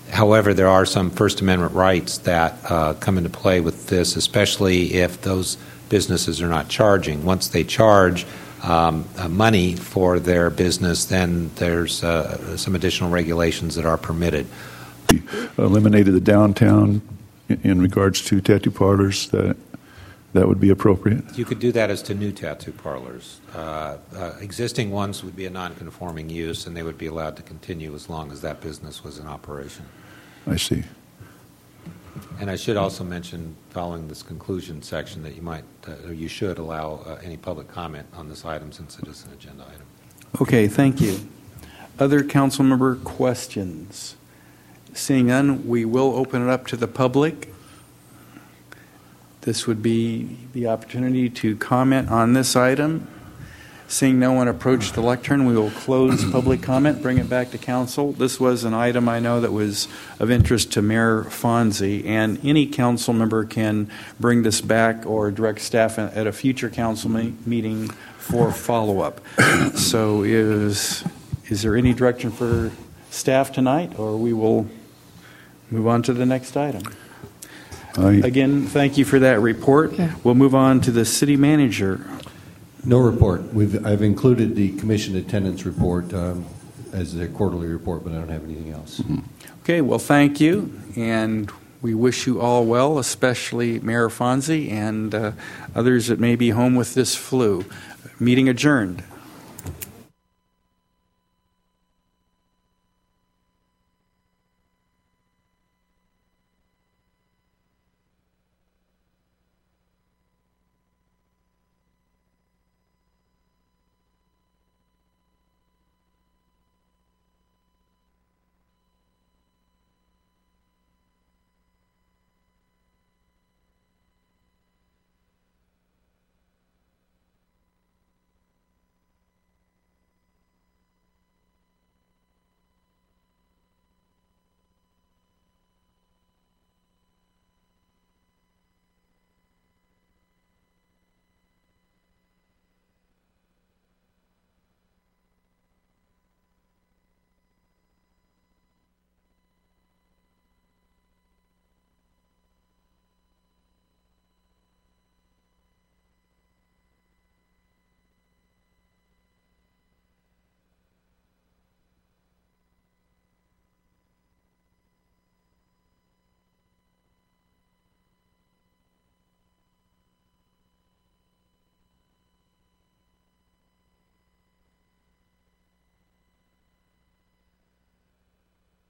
However, there are some First Amendment rights that uh, come into play with this, especially if those businesses are not charging. Once they charge um, uh, money for their business, then there's uh, some additional regulations that are permitted. Eliminated the downtown in, in regards to tattoo parlors, that that would be appropriate? You could do that as to new tattoo parlors. Uh, uh, existing ones would be a non-conforming use, and they would be allowed to continue as long as that business was in operation. I see. And I should also mention, following this conclusion section, that you might, uh, or you should allow uh, any public comment on this item since it is an agenda item. Okay, thank you. Other council member questions? Seeing none, we will open it up to the public. This would be the opportunity to comment on this item. Seeing no one approach the lectern, we will close public comment, bring it back to council. This was an item I know that was of interest to Mayor Fonzie, and any council member can bring this back or direct staff at a future council me- meeting for follow-up. So is, is there any direction for staff tonight, or we will move on to the next item? I, Again, thank you for that report. Yeah. We'll move on to the city manager. No report. We've, I've included the commission attendance report um, as a quarterly report, but I don't have anything else. Mm-hmm. Okay, well, thank you, and we wish you all well, especially Mayor Fonzie and uh, others that may be home with this flu. Meeting adjourned.